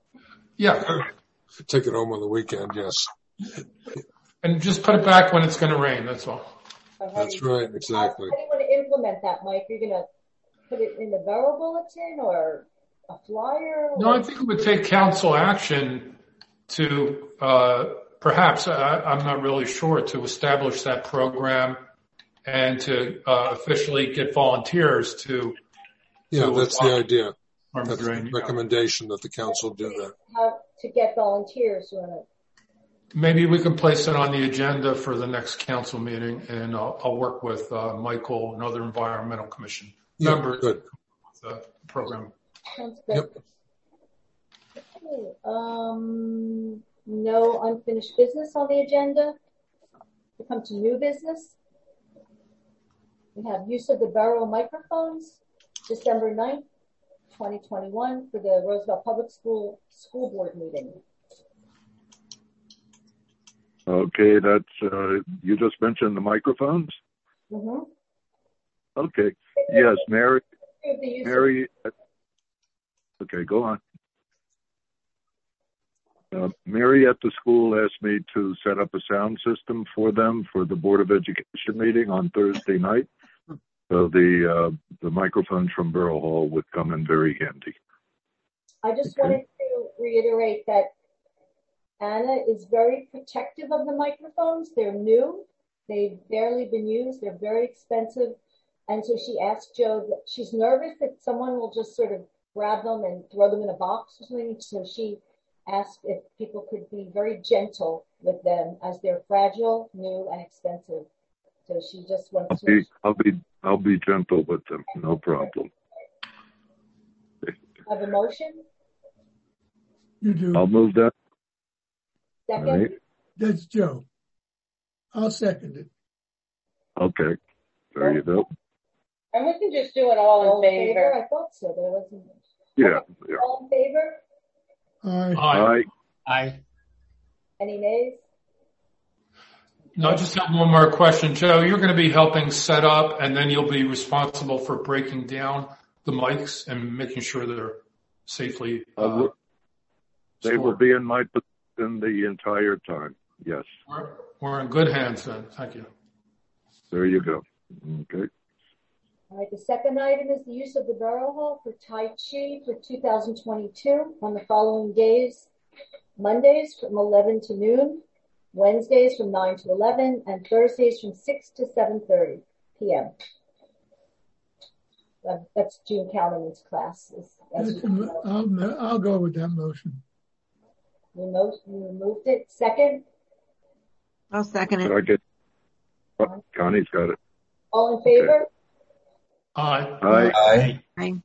Yeah. Take it home on the weekend, yes. And just put it back when it's going to rain, that's all. That's right, exactly. How do you want to implement that, Mike? You're going to put it in the Borough Bulletin or a flyer? No, I think it would take council action to, uh, perhaps, I, I'm not really sure, to establish that program and to uh, officially get volunteers to. Yeah, to that's the idea. That's the recommendation that the council do that. How to get volunteers on it. Maybe we can place it on the agenda for the next council meeting, and I'll, I'll work with uh, Michael and other environmental commission yeah, members good. with the program. Sounds good. Yep. Okay. Um, no unfinished business on the agenda. We come to new business. We have use of the borough microphones, December ninth, twenty twenty-one, for the Roosevelt Public School School Board meeting. Okay, that's, uh, you just mentioned the microphones? Mm-hmm. Okay, yes, Mary, The Mary, okay, go on. Uh, Mary at the school asked me to set up a sound system for them for the Board of Education meeting on Thursday night. So the, uh, the microphones from Borough Hall would come in very handy. I just Okay. wanted to reiterate that Anna is very protective of the microphones. They're new. They've barely been used. They're very expensive. And so she asked Joe that she's nervous that someone will just sort of grab them and throw them in a box or something. So she asked if people could be very gentle with them as they're fragile, new, and expensive. So she just wants I'll to. be, I'll be, I'll be gentle with them. No problem. Have a motion? You do. I'll move that. Second? Right. That's Joe. I'll second it. Okay. There you go. And we can just do it all in All in favor. favor? I thought so. There wasn't. Yeah. yeah. All in favor? Aye. Aye. Aye. Aye. Any nays? No, I just have one more question. Joe, you're going to be helping set up, and then you'll be responsible for breaking down the mics and making sure they're safely uh, Uh, they will be in my position the entire time. Yes. We're, we're in good hands then. Thank you. There you go. Okay. All right, the second item is the use of the Borough Hall for Tai Chi for two thousand twenty-two on the following days: Mondays from eleven to noon, Wednesdays from nine to eleven, and Thursdays from six to seven thirty p.m. That, that's June Calman's class. As, as That's a, I'll, I'll go with that motion. we, mo- we removed it. Second, I'll second it. I get, oh, Connie's got it. all in favor? Aye. Aye. Aye. Aye.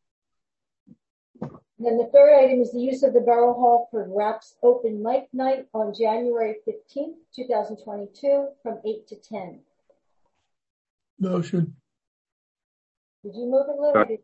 And then the third item is the use of the Borough Hall for RAPS Open Mic Night on January fifteenth, twenty twenty-two from eight to ten. Motion. Did you move it, Lou? Or did-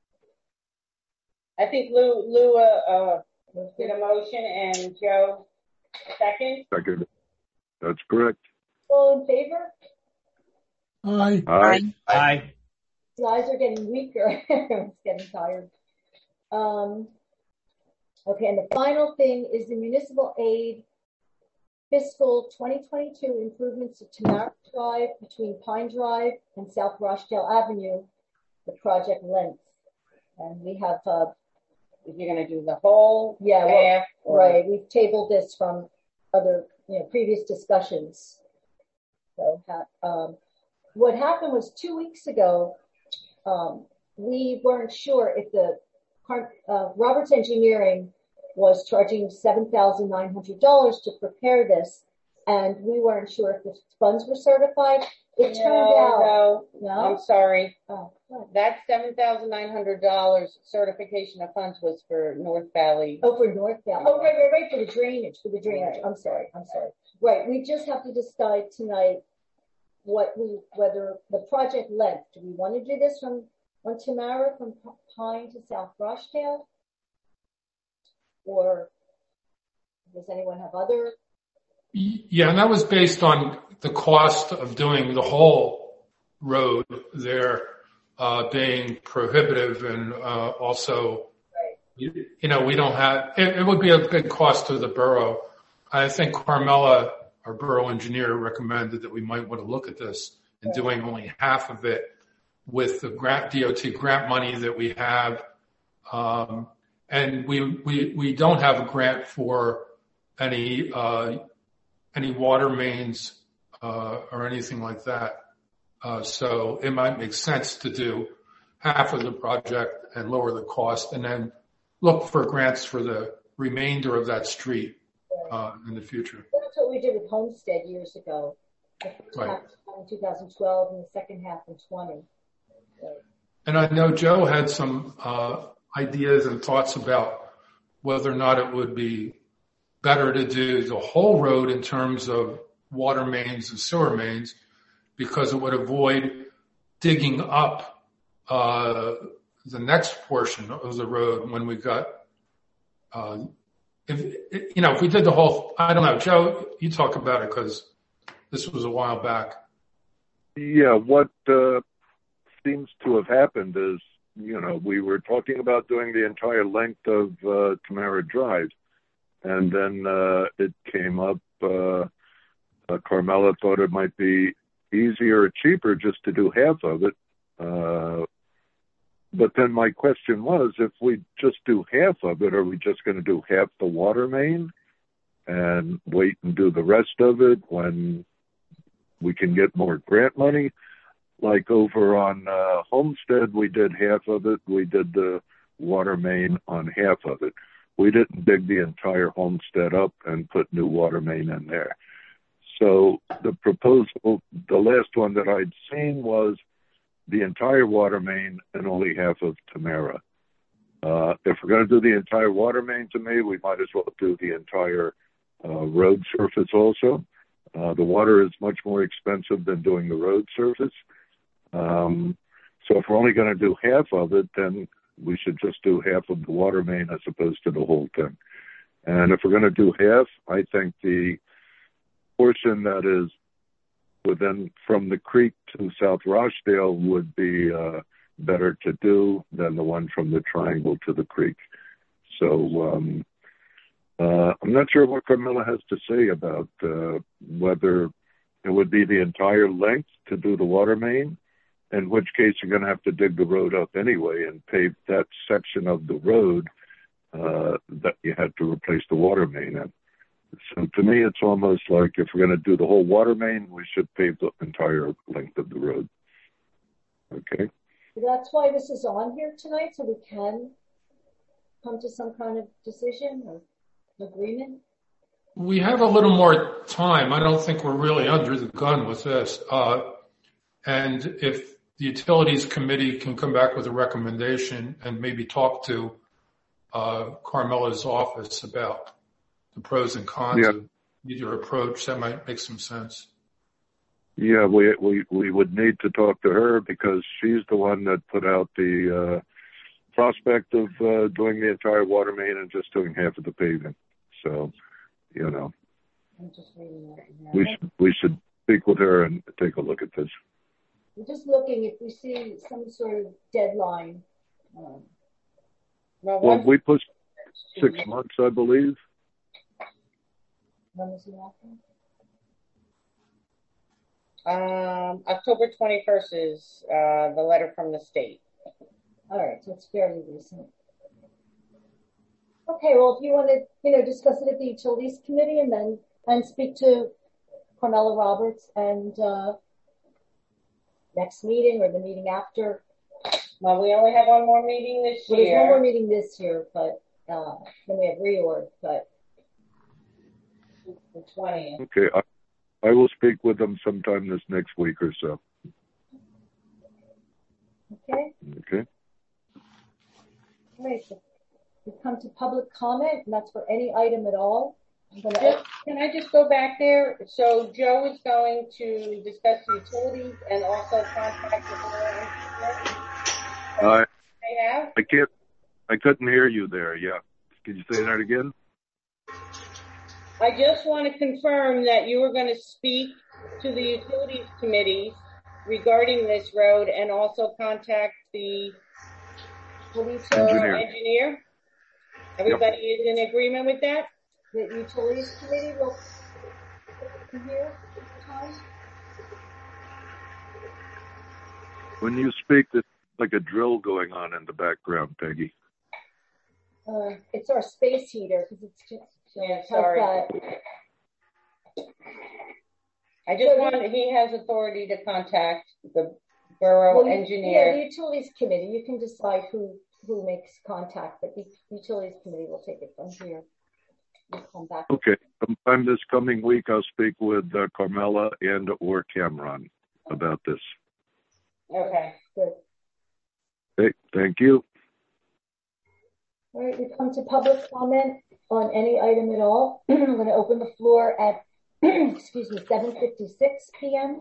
I think Lou, Lou, uh, uh, did a motion and Joe second. Second. That's correct. All in favor? Aye. Aye. Aye. The eyes are getting weaker. Everyone's getting tired. Um, okay, and the final thing is the municipal aid fiscal twenty twenty-two improvements to Tamarack Drive between Pine Drive and South Rochdale Avenue, the project length. And we have, uh, If you're going to do the whole yeah, well, half or right, we've tabled this from other, you know, previous discussions. So, um, what happened was two weeks ago, um, we weren't sure if the uh, Roberts Engineering was charging seven thousand nine hundred dollars to prepare this, and we weren't sure if the funds were certified. It no, turned out, no, no, I'm sorry. oh, what? That seven thousand nine hundred dollars certification of funds was for North Valley. Oh, for North Valley. Oh, right, right, right, for the drainage, for the drainage. I'm sorry, I'm sorry. Right, we just have to decide tonight what we, whether the project length, do we want to do this from, on Tamara from Pine to South Rochdale? Or does anyone have other? Yeah, and that was based on the cost of doing the whole road there uh, being prohibitive and uh, also you, you know, we don't have, it, it would be a big cost to the borough. I think Carmela, our borough engineer, recommended that we might want to look at this and doing only half of it with the grant, D O T grant money that we have. Um, and we, we, we don't have a grant for any, uh, any water mains, uh, or anything like that. Uh, so it might make sense to do half of the project and lower the cost and then look for grants for the remainder of that street, uh, in the future. That's what we did with Homestead years ago. The first Right. half in two thousand twelve and the second half in twenty. So, And I know Joe had some, uh, ideas and thoughts about whether or not it would be better to do the whole road in terms of water mains and sewer mains because it would avoid digging up, uh, the next portion of the road when we got, uh, if, you know, if we did the whole, I don't know, Joe, you talk about it because this was a while back. Yeah, what uh, seems to have happened is, you know, we were talking about doing the entire length of uh, Tamara Drive, and then uh, it came up, uh, uh, Carmela thought it might be easier or cheaper just to do half of it. Uh, but then my question was, if we just do half of it, are we just going to do half the water main and wait and do the rest of it when we can get more grant money? Like over on uh, Homestead, we did half of it. We did the water main on half of it. We didn't dig the entire Homestead up and put new water main in there. So the proposal, the last one that I'd seen was the entire water main and only half of Tamara. Uh, if we're going to do the entire water main, to me, we might as well do the entire uh, road surface also. Uh, the water is much more expensive than doing the road surface. Um, so if we're only going to do half of it, then we should just do half of the water main as opposed to the whole thing. And if we're going to do half, I think the portion that is within from the creek to South Rochdale would be uh, better to do than the one from the triangle to the creek. So um, uh, I'm not sure what Carmela has to say about uh, whether it would be the entire length to do the water main, in which case you're going to have to dig the road up anyway and pave that section of the road uh, that you had to replace the water main in. So to me, it's almost like if we're going to do the whole water main, we should pave the entire length of the road. Okay? that's why this is on here tonight, so we can come to some kind of decision or agreement. We have a little more time. I don't think we're really under the gun with this. Uh, and if the Utilities Committee can come back with a recommendation and maybe talk to uh, Carmela's office about the pros and cons yeah. of either approach, that might make some sense. Yeah, we we we would need to talk to her because she's the one that put out the uh, prospect of uh, doing the entire water main and just doing half of the paving. So, you know, I'm just reading that now. we should we should speak with her and take a look at this. We're just looking if we see some sort of deadline. Um, Well, Well, once- we put six months, I believe. when is the offer? Um, October twenty-first is uh, the letter from the state. All right, so it's fairly recent. Okay, well, if you want to, you know, discuss it at the Utilities Committee and then and speak to Carmela Roberts and uh, next meeting or the meeting after. Well, we only have one more meeting this Well, there's year. one more meeting this year, but uh, then we have reorg, but The twentieth. Okay, I, I will speak with them sometime this next week or so. okay. Okay. All right, so we come to public comment, and that's for any item at all. I'm gonna Just, can I just go back there? So Joe is going to discuss utilities and also contact the board. I They have? I can't. I couldn't hear you there. Yeah. Can you say that again? I just want to confirm that you were going to speak to the utilities committee regarding this road and also contact the police uh, Engineer. engineer. Everybody yep. is in agreement with that? The Utilities Committee will be here time? When you speak, there's like a drill going on in the background, Peggy. Uh, it's our space heater because it's just. Yeah, sorry. That. I just so wanted, he has authority to contact the borough well, engineer. Yeah, the Utilities Committee. You can decide who, who makes contact, but the Utilities Committee will take it from here. We'll come back. Okay. Sometime this coming week, I'll speak with uh, Carmela and or Cameron about this. Okay. Good. Okay. Thank you. All right. We come to public comment on any item at all. I'm going to open the floor at, excuse me, seven fifty-six p.m.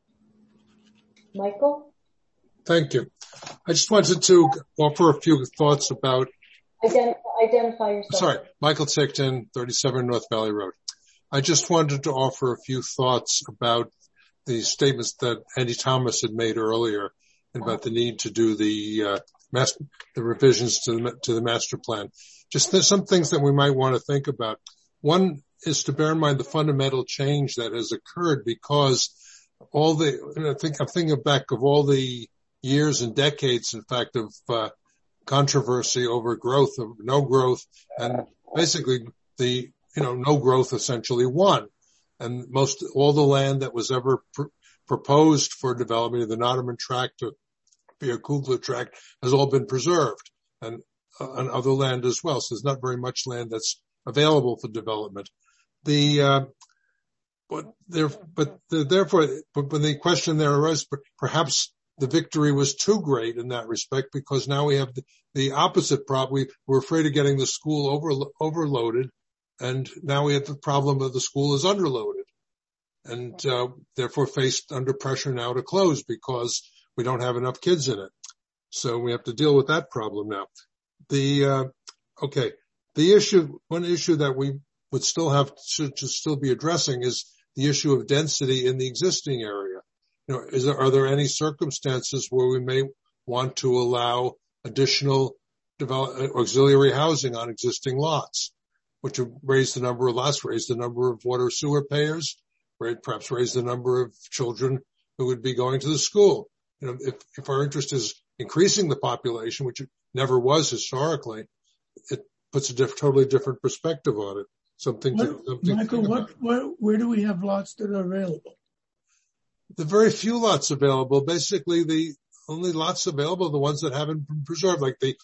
Michael? Thank you. I just wanted to offer a few thoughts about... Identify, identify yourself. Sorry, Michael Tickton, thirty-seven North Valley Road. I just wanted to offer a few thoughts about the statements that Andy Thomas had made earlier about the need to do the uh, master, the revisions to the, to the master plan. Just there's some things that we might want to think about. One is to bear in mind the fundamental change that has occurred because all the, I think I'm thinking back of all the years and decades, in fact, of uh, controversy over growth, of no growth, and basically the, you know, no growth essentially won. And most, all the land that was ever pr- proposed for development of the Nottingham Tract to be a Kugler Tract has all been preserved, and uh, and other land as well. So there's not very much land that's available for development. The, uh, but there, but the, therefore, but when the question there arose, perhaps the victory was too great in that respect, because now we have the, the opposite problem. We were afraid of getting the school over, overloaded, and now we have the problem of the school is underloaded, and uh, therefore faced under pressure now to close because we don't have enough kids in it. So we have to deal with that problem now. The uh, okay, the issue, one issue that we would still have to, to still be addressing is the issue of density in the existing area. You know, is there, are there any circumstances where we may want to allow additional develop, auxiliary housing on existing lots, which would raise the number of lots, raise the number of water sewer payers, right? Perhaps raise the number of children who would be going to the school. You know, if, if our interest is increasing the population, which it never was historically, it puts a diff, totally different perspective on it. Something, what, to, something Michael, what, what, where do we have lots that are available? The very few lots available, basically the only lots available are the ones that haven't been preserved, like the,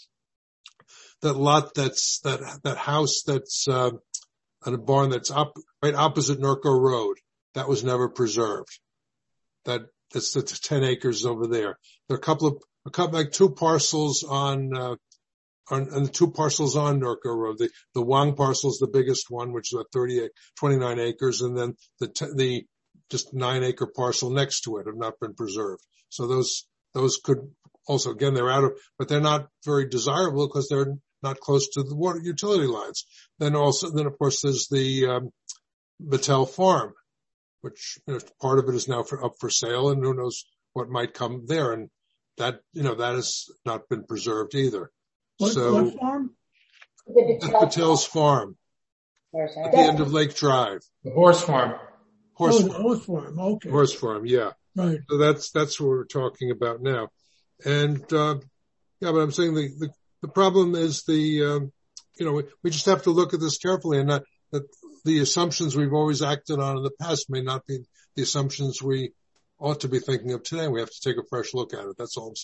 that lot that's, that, that house that's, uh, on a barn that's up, right opposite Norco Road. That was never preserved. That, that's the ten acres over there. There are a couple of, a couple, like two parcels on, uh, on, and the two parcels on Norco Road. The, the Wang parcel is the biggest one, which is about thirty, twenty-nine acres. And then the, the, just nine acre parcel next to it have not been preserved. So those, those could also, again, they're out of, but they're not very desirable because they're not close to the water utility lines. Then also, then of course there's the, um, Battelle Farm, which, you know, part of it is now for, up for sale, and who knows what might come there. And that, you know, that has not been preserved either. What, so, what farm? The Battelle's Farm. At the end of Lake Drive. The horse farm. Horse oh, farm. horse farm. Okay. Horse farm. Yeah. Right. So that's, that's what we're talking about now. And, uh, yeah, but I'm saying the, the, the problem is the, um, you know, we, we just have to look at this carefully, and not that the assumptions we've always acted on in the past may not be the assumptions we ought to be thinking of today. We have to take a fresh look at it. That's all I'm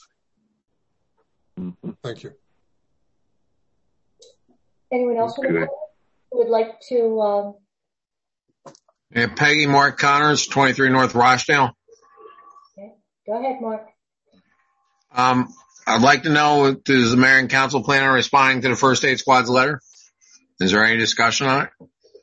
saying. Mm-hmm. Thank you. Anyone else okay. who would like to, um, yeah, Peggy Mark Connors, twenty-three North Rochdale. Okay. Go ahead, Mark. Um, I'd like to know, does the mayor and council plan on responding to the first aid squad's letter? Is there any discussion on it?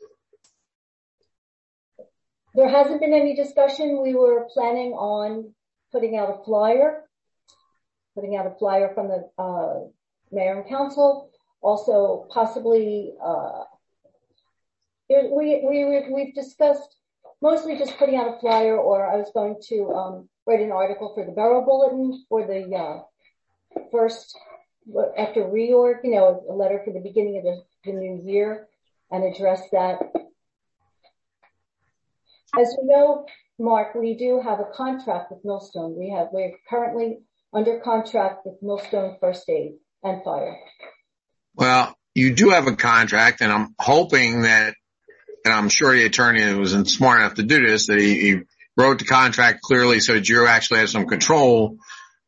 There hasn't been any discussion. We were planning on putting out a flyer, putting out a flyer from the uh, mayor and council. Also, possibly, uh, we, we, we've discussed mostly just putting out a flyer, or I was going to um, write an article for the Borough Bulletin for the uh, first, after reorg, you know, a letter for the beginning of the the new year and address that. As you know, Mark, we do have a contract with Millstone. We have, we're currently under contract with Millstone First Aid and Fire. Well, you do have a contract, and I'm hoping that, and I'm sure the attorney wasn't smart enough to do this, that he, he wrote the contract clearly so that you actually have some control.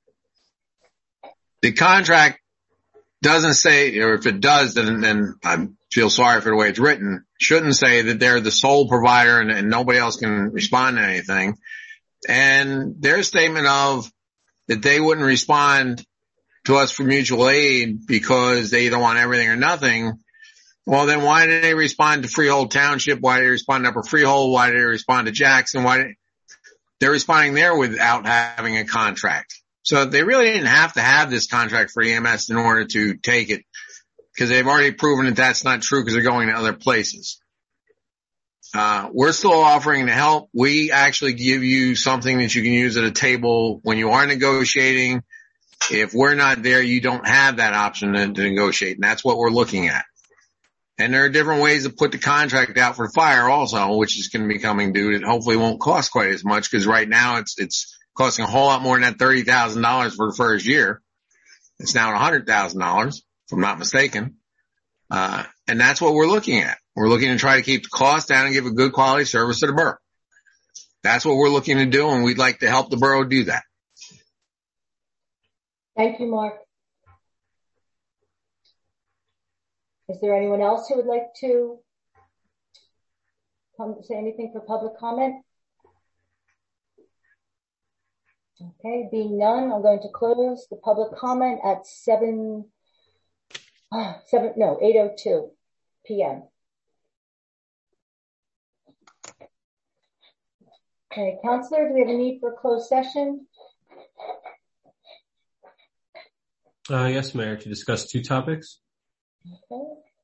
The contract doesn't say, or if it does, then, then I feel sorry for the way it's written, shouldn't say that they're the sole provider and, and nobody else can respond to anything. And their statement of that they wouldn't respond to us for mutual aid because they don't want everything or nothing. Well, then why did they respond to Freehold Township? Why did they respond to Upper Freehold? Why did they respond to Jackson? Why did they're responding there without having a contract? So they really didn't have to have this contract for E M S in order to take it, because they've already proven that that's not true because they're going to other places. Uh, we're still offering to help. We actually give you something that you can use at a table when you are negotiating. If we're not there, you don't have that option to, to negotiate, and that's what we're looking at. And there are different ways to put the contract out for fire also, which is going to be coming due. It hopefully won't cost quite as much, because right now it's it's costing a whole lot more than that thirty thousand dollars for the first year. It's now one hundred thousand dollars, if I'm not mistaken. Uh, and that's what we're looking at. We're looking to try to keep the cost down and give a good quality service to the borough. That's what we're looking to do, and we'd like to help the borough do that. Thank you, Mark. Is there anyone else who would like to come say anything for public comment? Okay, being none, I'm going to close the public comment at seven, uh, seven, no, eight oh two p.m. Okay, Counselor, do we have a need for a closed session? Uh, yes, Mayor, to discuss two topics. Okay.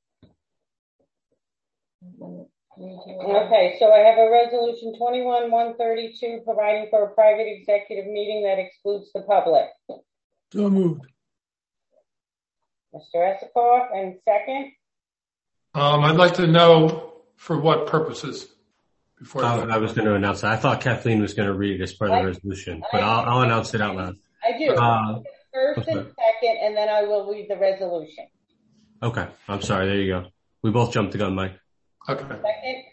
Okay, so I have a resolution twenty-one one thirty-two providing for a private executive meeting that excludes the public. So moved. Mister Esikoff, and second? Um, I'd like to know for what purposes. Before I, I was going to announce that. I thought Kathleen was going to read it as part of the resolution, but I, I'll, I'll announce it out loud. I do. Uh, First okay. and second, and then I will read the resolution. Okay. I'm sorry. There you go. We both jumped the gun, Mike. Okay. Second?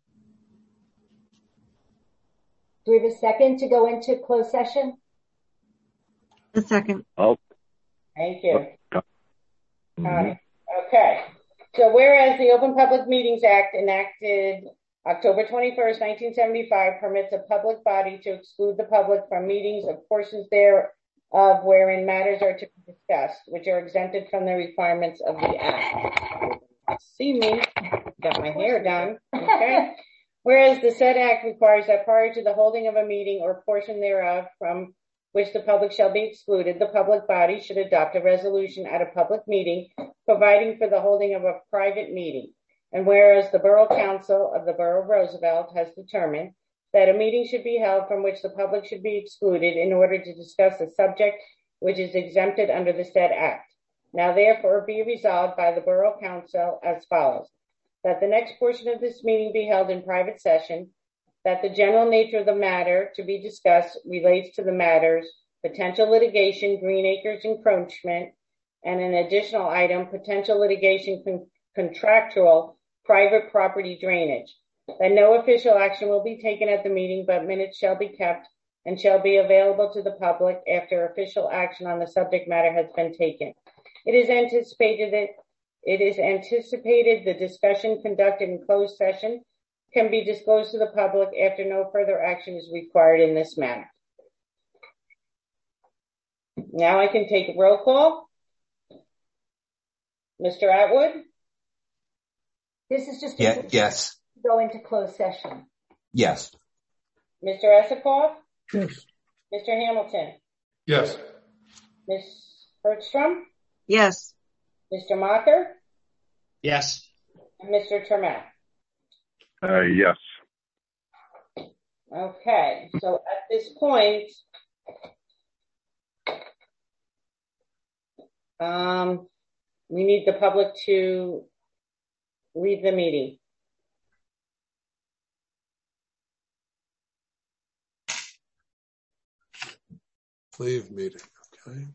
Do we have a second to go into closed session? A second. Oh. Thank you. Mm-hmm. Um, okay. So whereas the Open Public Meetings Act enacted October twenty-first, nineteen seventy-five permits a public body to exclude the public from meetings of portions thereof wherein matters are to be discussed, which are exempted from the requirements of the Act. See me, got my hair done. Okay. Whereas the said Act requires that prior to the holding of a meeting or portion thereof from which the public shall be excluded, the public body should adopt a resolution at a public meeting providing for the holding of a private meeting. And whereas the Borough Council of the Borough of Roosevelt has determined that a meeting should be held from which the public should be excluded in order to discuss a subject which is exempted under the said Act. Now therefore be resolved by the Borough Council as follows: that the next portion of this meeting be held in private session, that the general nature of the matter to be discussed relates to the matters potential litigation, Green Acres encroachment, and an additional item, potential litigation con- contractual private property drainage. That no official action will be taken at the meeting, but minutes shall be kept and shall be available to the public after official action on the subject matter has been taken. It is anticipated that it is anticipated the discussion conducted in closed session can be disclosed to the public after no further action is required in this manner. Now I can take a roll call. Mister Atwood? This is just Yeah, yes. go into closed session. Yes. Mister Esikoff? Yes. Mister Hamilton? Yes. Miz Bergstrom? Yes. Mister Mocker? Yes. And Mister Trammell? Uh, yes. Okay, so at this point, um, we need the public to leave the meeting. Leave meeting, okay.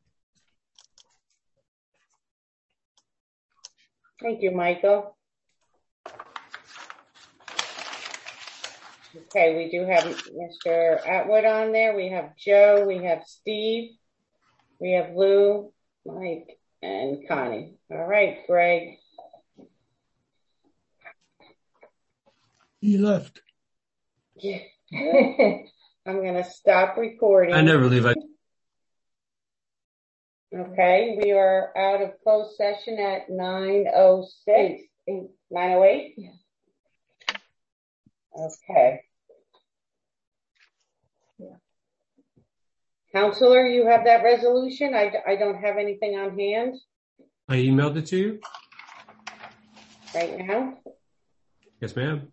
Thank you, Michael. Okay, we do have Mister Atwood on there. We have Joe, we have Steve, we have Lou, Mike, and Connie. All right, Greg. He left. Yeah. I'm going to stop recording. I never leave. I- Okay, we are out of closed session at nine oh six. nine oh eight? Yeah. Okay. Yeah. Counselor, you have that resolution? I, I don't have anything on hand I emailed it to you. right now. Yes, ma'am.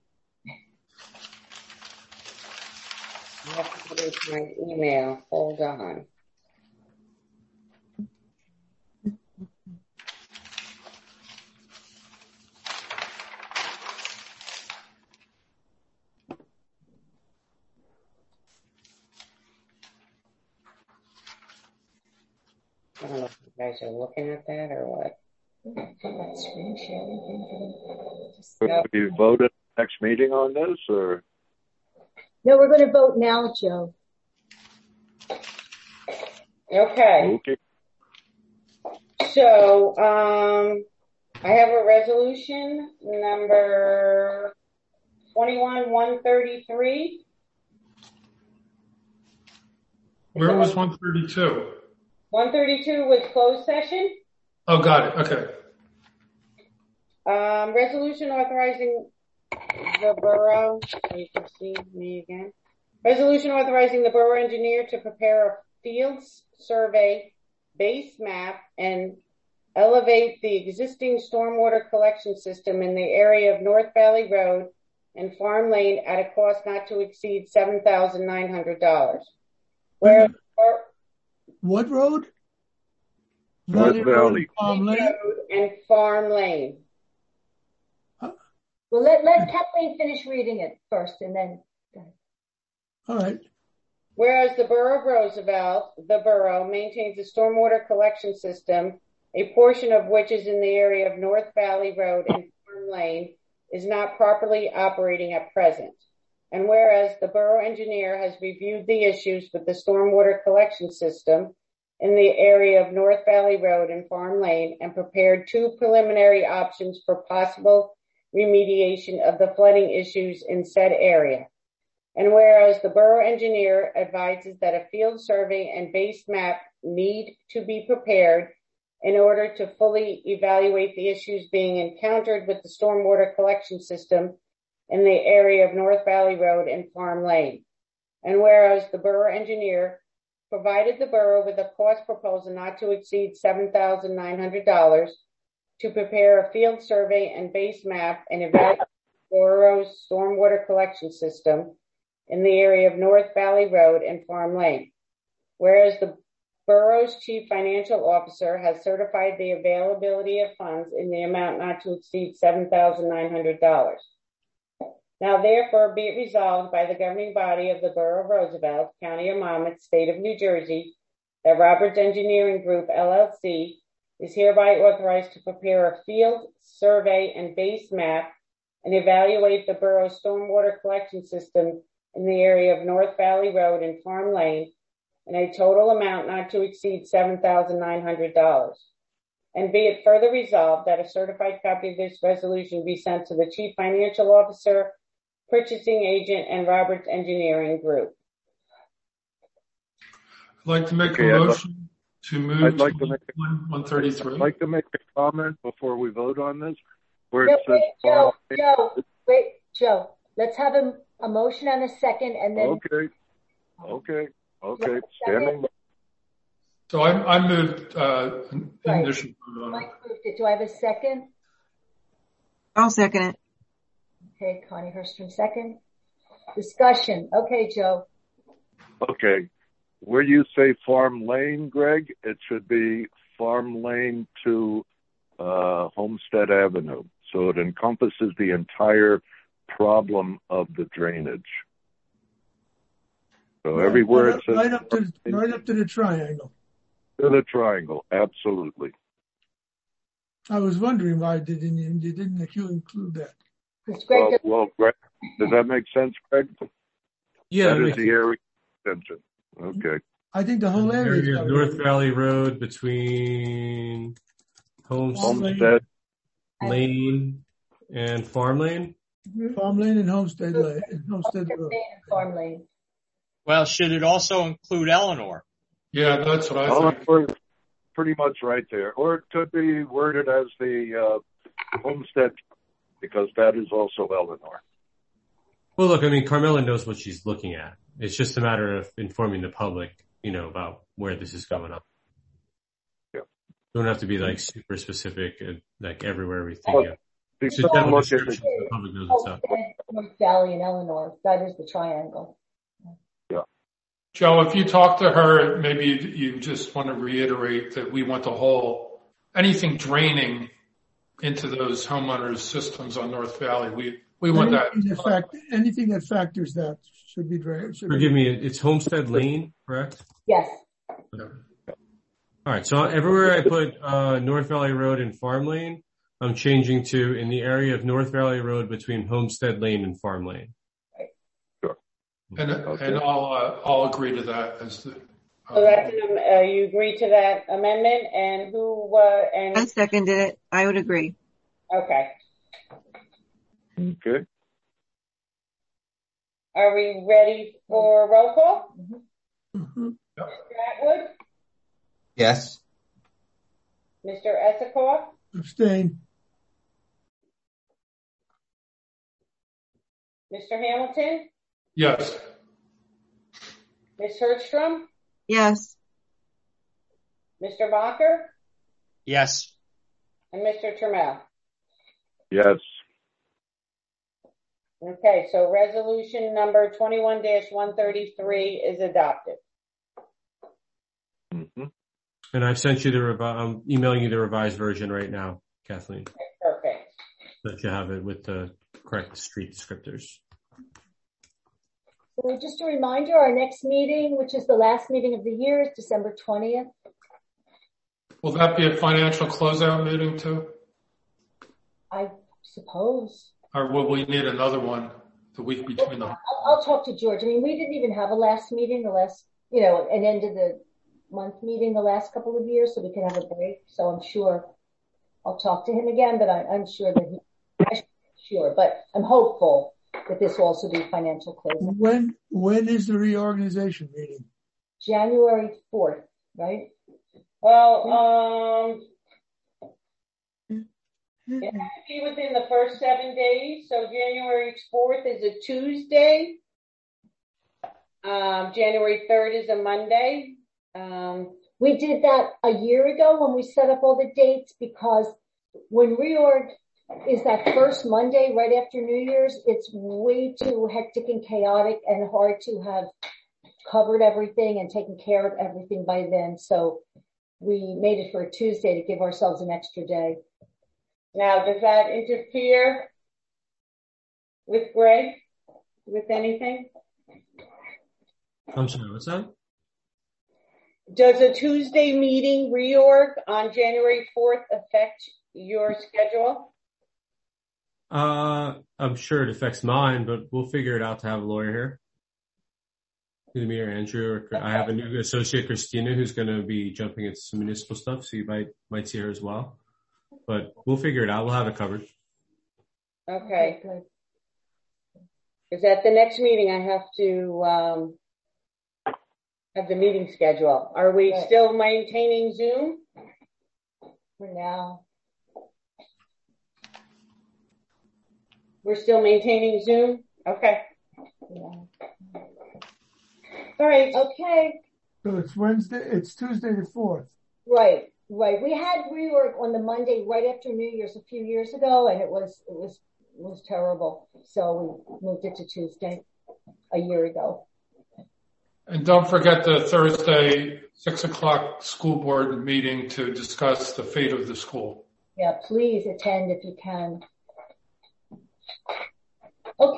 I have to put it in my email. Hold on. I don't know if you guys are looking at that or what. Will we vote at the next meeting on this, or? No, we're going to vote now, Joe. Okay. Okay. So, um, I have a resolution number twenty-one one thirty-three. Where was one thirty-two? one thirty-two was closed session. Oh, got it. Okay. Um, resolution authorizing the borough, so you can see me again. Resolution authorizing the borough engineer to prepare a field survey, base map, and elevate the existing stormwater collection system in the area of North Valley Road and Farm Lane at a cost not to exceed seven thousand nine hundred dollars. Where What road? North Valley Valley. Road, Farm Lane? Road and Farm Lane. Well, let, let Kathleen finish reading it first and then. All right. Whereas the Borough of Roosevelt, the borough, maintains a stormwater collection system, a portion of which is in the area of North Valley Road and Farm Lane, is not properly operating at present. And whereas the borough engineer has reviewed the issues with the stormwater collection system in the area of North Valley Road and Farm Lane and prepared two preliminary options for possible remediation of the flooding issues in said area. And whereas the borough engineer advises that a field survey and base map need to be prepared in order to fully evaluate the issues being encountered with the stormwater collection system in the area of North Valley Road and Farm Lane. And whereas the borough engineer provided the borough with a cost proposal not to exceed seven thousand nine hundred dollars to prepare a field survey and base map and evaluate the borough's stormwater collection system in the area of North Valley Road and Farm Lane. Whereas the borough's chief financial officer has certified the availability of funds in the amount not to exceed seven thousand nine hundred dollars. Now therefore be it resolved by the governing body of the Borough of Roosevelt, County of Monmouth, State of New Jersey, that Roberts Engineering Group, L L C, is hereby authorized to prepare a field survey and base map and evaluate the borough's stormwater collection system in the area of North Valley Road and Farm Lane in a total amount not to exceed seven thousand nine hundred dollars. And be it further resolved that a certified copy of this resolution be sent to the Chief Financial Officer, Purchasing Agent, and Roberts Engineering Group. I'd like to make Okay, a I'd motion to move I'd like to to make one thirty-three. I'd like to make a comment before we vote on this, where No, it says. wait, Joe, Joe, wait, Joe, let's have a, a motion and a second and then. Okay, okay, okay, standing. So I, I moved, uh, Right. initial vote on it. Mike moved it. Do I have a second? I'll second it. Okay, Connie Herstrom, second. Discussion. Okay, Joe. Okay, where you say Farm Lane, Greg, it should be Farm Lane to uh, Homestead Avenue. So it encompasses the entire problem of the drainage. So Right, everywhere right it up, says right up to right up to the triangle. to the triangle, absolutely. I was wondering why didn't you, you didn't include that. Greg, Well, well, Greg, does that make sense, Greg? Yeah, That that is makes the area extension. Okay. I think the whole The area is area of covered. North Valley Road between Homestead Homestead, Lane and Farm Lane. Farm Lane and Homestead Lane, and Homestead Road. Farm Lane. Well, should it also include Eleanor? Yeah, that's what I all think. we're pretty much right there. Or it could be worded as the uh, Homestead, because that is also Eleanor. Well, look, I mean, Carmela knows what she's looking at. It's just a matter of informing the public, you know, about where this is going on. Yeah. Don't have to be like super specific, and, like everywhere we think. Well, of. the It's just second general look at description, it- so the public knows what's up. North Valley and Eleanor. That is the triangle. Joe, if you talk to her, maybe you, you just want to reiterate that we want the whole, anything draining into those homeowners' systems on North Valley. We, we want that. Anything that, fact, anything that factors that should be drained. Forgive me, it's Homestead Lane, correct? Yes. All right, so everywhere I put uh, North Valley Road and Farm Lane, I'm changing to in the area of North Valley Road between Homestead Lane and Farm Lane. And, and I'll, uh, I'll agree to that as the, So that's, an, uh, you agree to that amendment, and who, uh, and, I seconded it. I would agree. okay. Okay. Are we ready for roll call? Mm-hmm. Mister Atwood, Yes. Mister Esikoff, Abstain. Mister Hamilton, yes. Miz Hertzstrom, Yes. Mister Bacher, Yes. and Mister Trammell. Yes. Okay, so resolution number twenty-one dash one thirty-three is adopted. Mm-hmm. And I've sent you the revi- I'm emailing you the revised version right now, Kathleen, Perfect. so that you have it with the correct street descriptors. So just a reminder, our next meeting, which is the last meeting of the year, is December twentieth. Will that be a financial closeout meeting too? I suppose. Or will we need another one the week between them? I'll, I'll talk to George. I mean, we didn't even have a last meeting, the last, you know, an end of the month meeting the last couple of years, so we could have a break. So I'm sure I'll talk to him again, but I, I'm sure that he, I'm sure, but I'm hopeful that this will also be financial closing. When when is the reorganization meeting? January fourth, right? Well, um, it has to be within the first seven days. So January fourth is a Tuesday. Um, January third is a Monday. Um, We did that a year ago when we set up all the dates, because when reorg is that first Monday right after New Year's, it's way too hectic and chaotic and hard to have covered everything and taken care of everything by then. So we made it for a Tuesday to give ourselves an extra day. now, does that interfere with Greg, with anything? I'm sorry, what's that? Does a Tuesday meeting reorg on January fourth affect your schedule? Uh, I'm sure it affects mine, but we'll figure it out to have a lawyer here. Either me or Andrew, or I have a new associate, Christina, who's going to be jumping into some municipal stuff, so you might might see her as well. But we'll figure it out. We'll have it covered. Okay. Because at the next meeting, I have to um, have the meeting schedule. Are we Right. still maintaining Zoom? For now. We're still maintaining Zoom? Okay. Yeah. All right. Okay. So it's Wednesday, it's Tuesday the fourth. Right, right. We had rework on the Monday right after New Year's a few years ago, and it was it was it was terrible. So we moved it to Tuesday a year ago. And don't forget the Thursday, six o'clock school board meeting to discuss the fate of the school. Yeah, please attend if you can.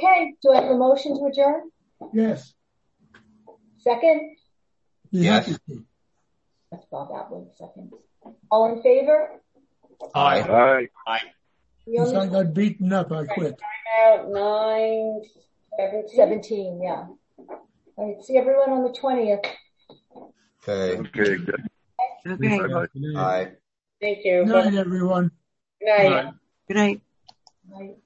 Okay, do I have a motion to adjourn? Yes. Second? Be Yes. happy to. That's Bob Atwood, second. All in favor? Aye. Aye. Aye. The Since I only got beaten up, I quit. Out nine seventeen. seventeen, yeah. All right, see everyone on the twentieth. Okay. Okay, good. Okay. Bye-bye. Aye. Thank you. Good night, everyone. Good night. Good night. Right.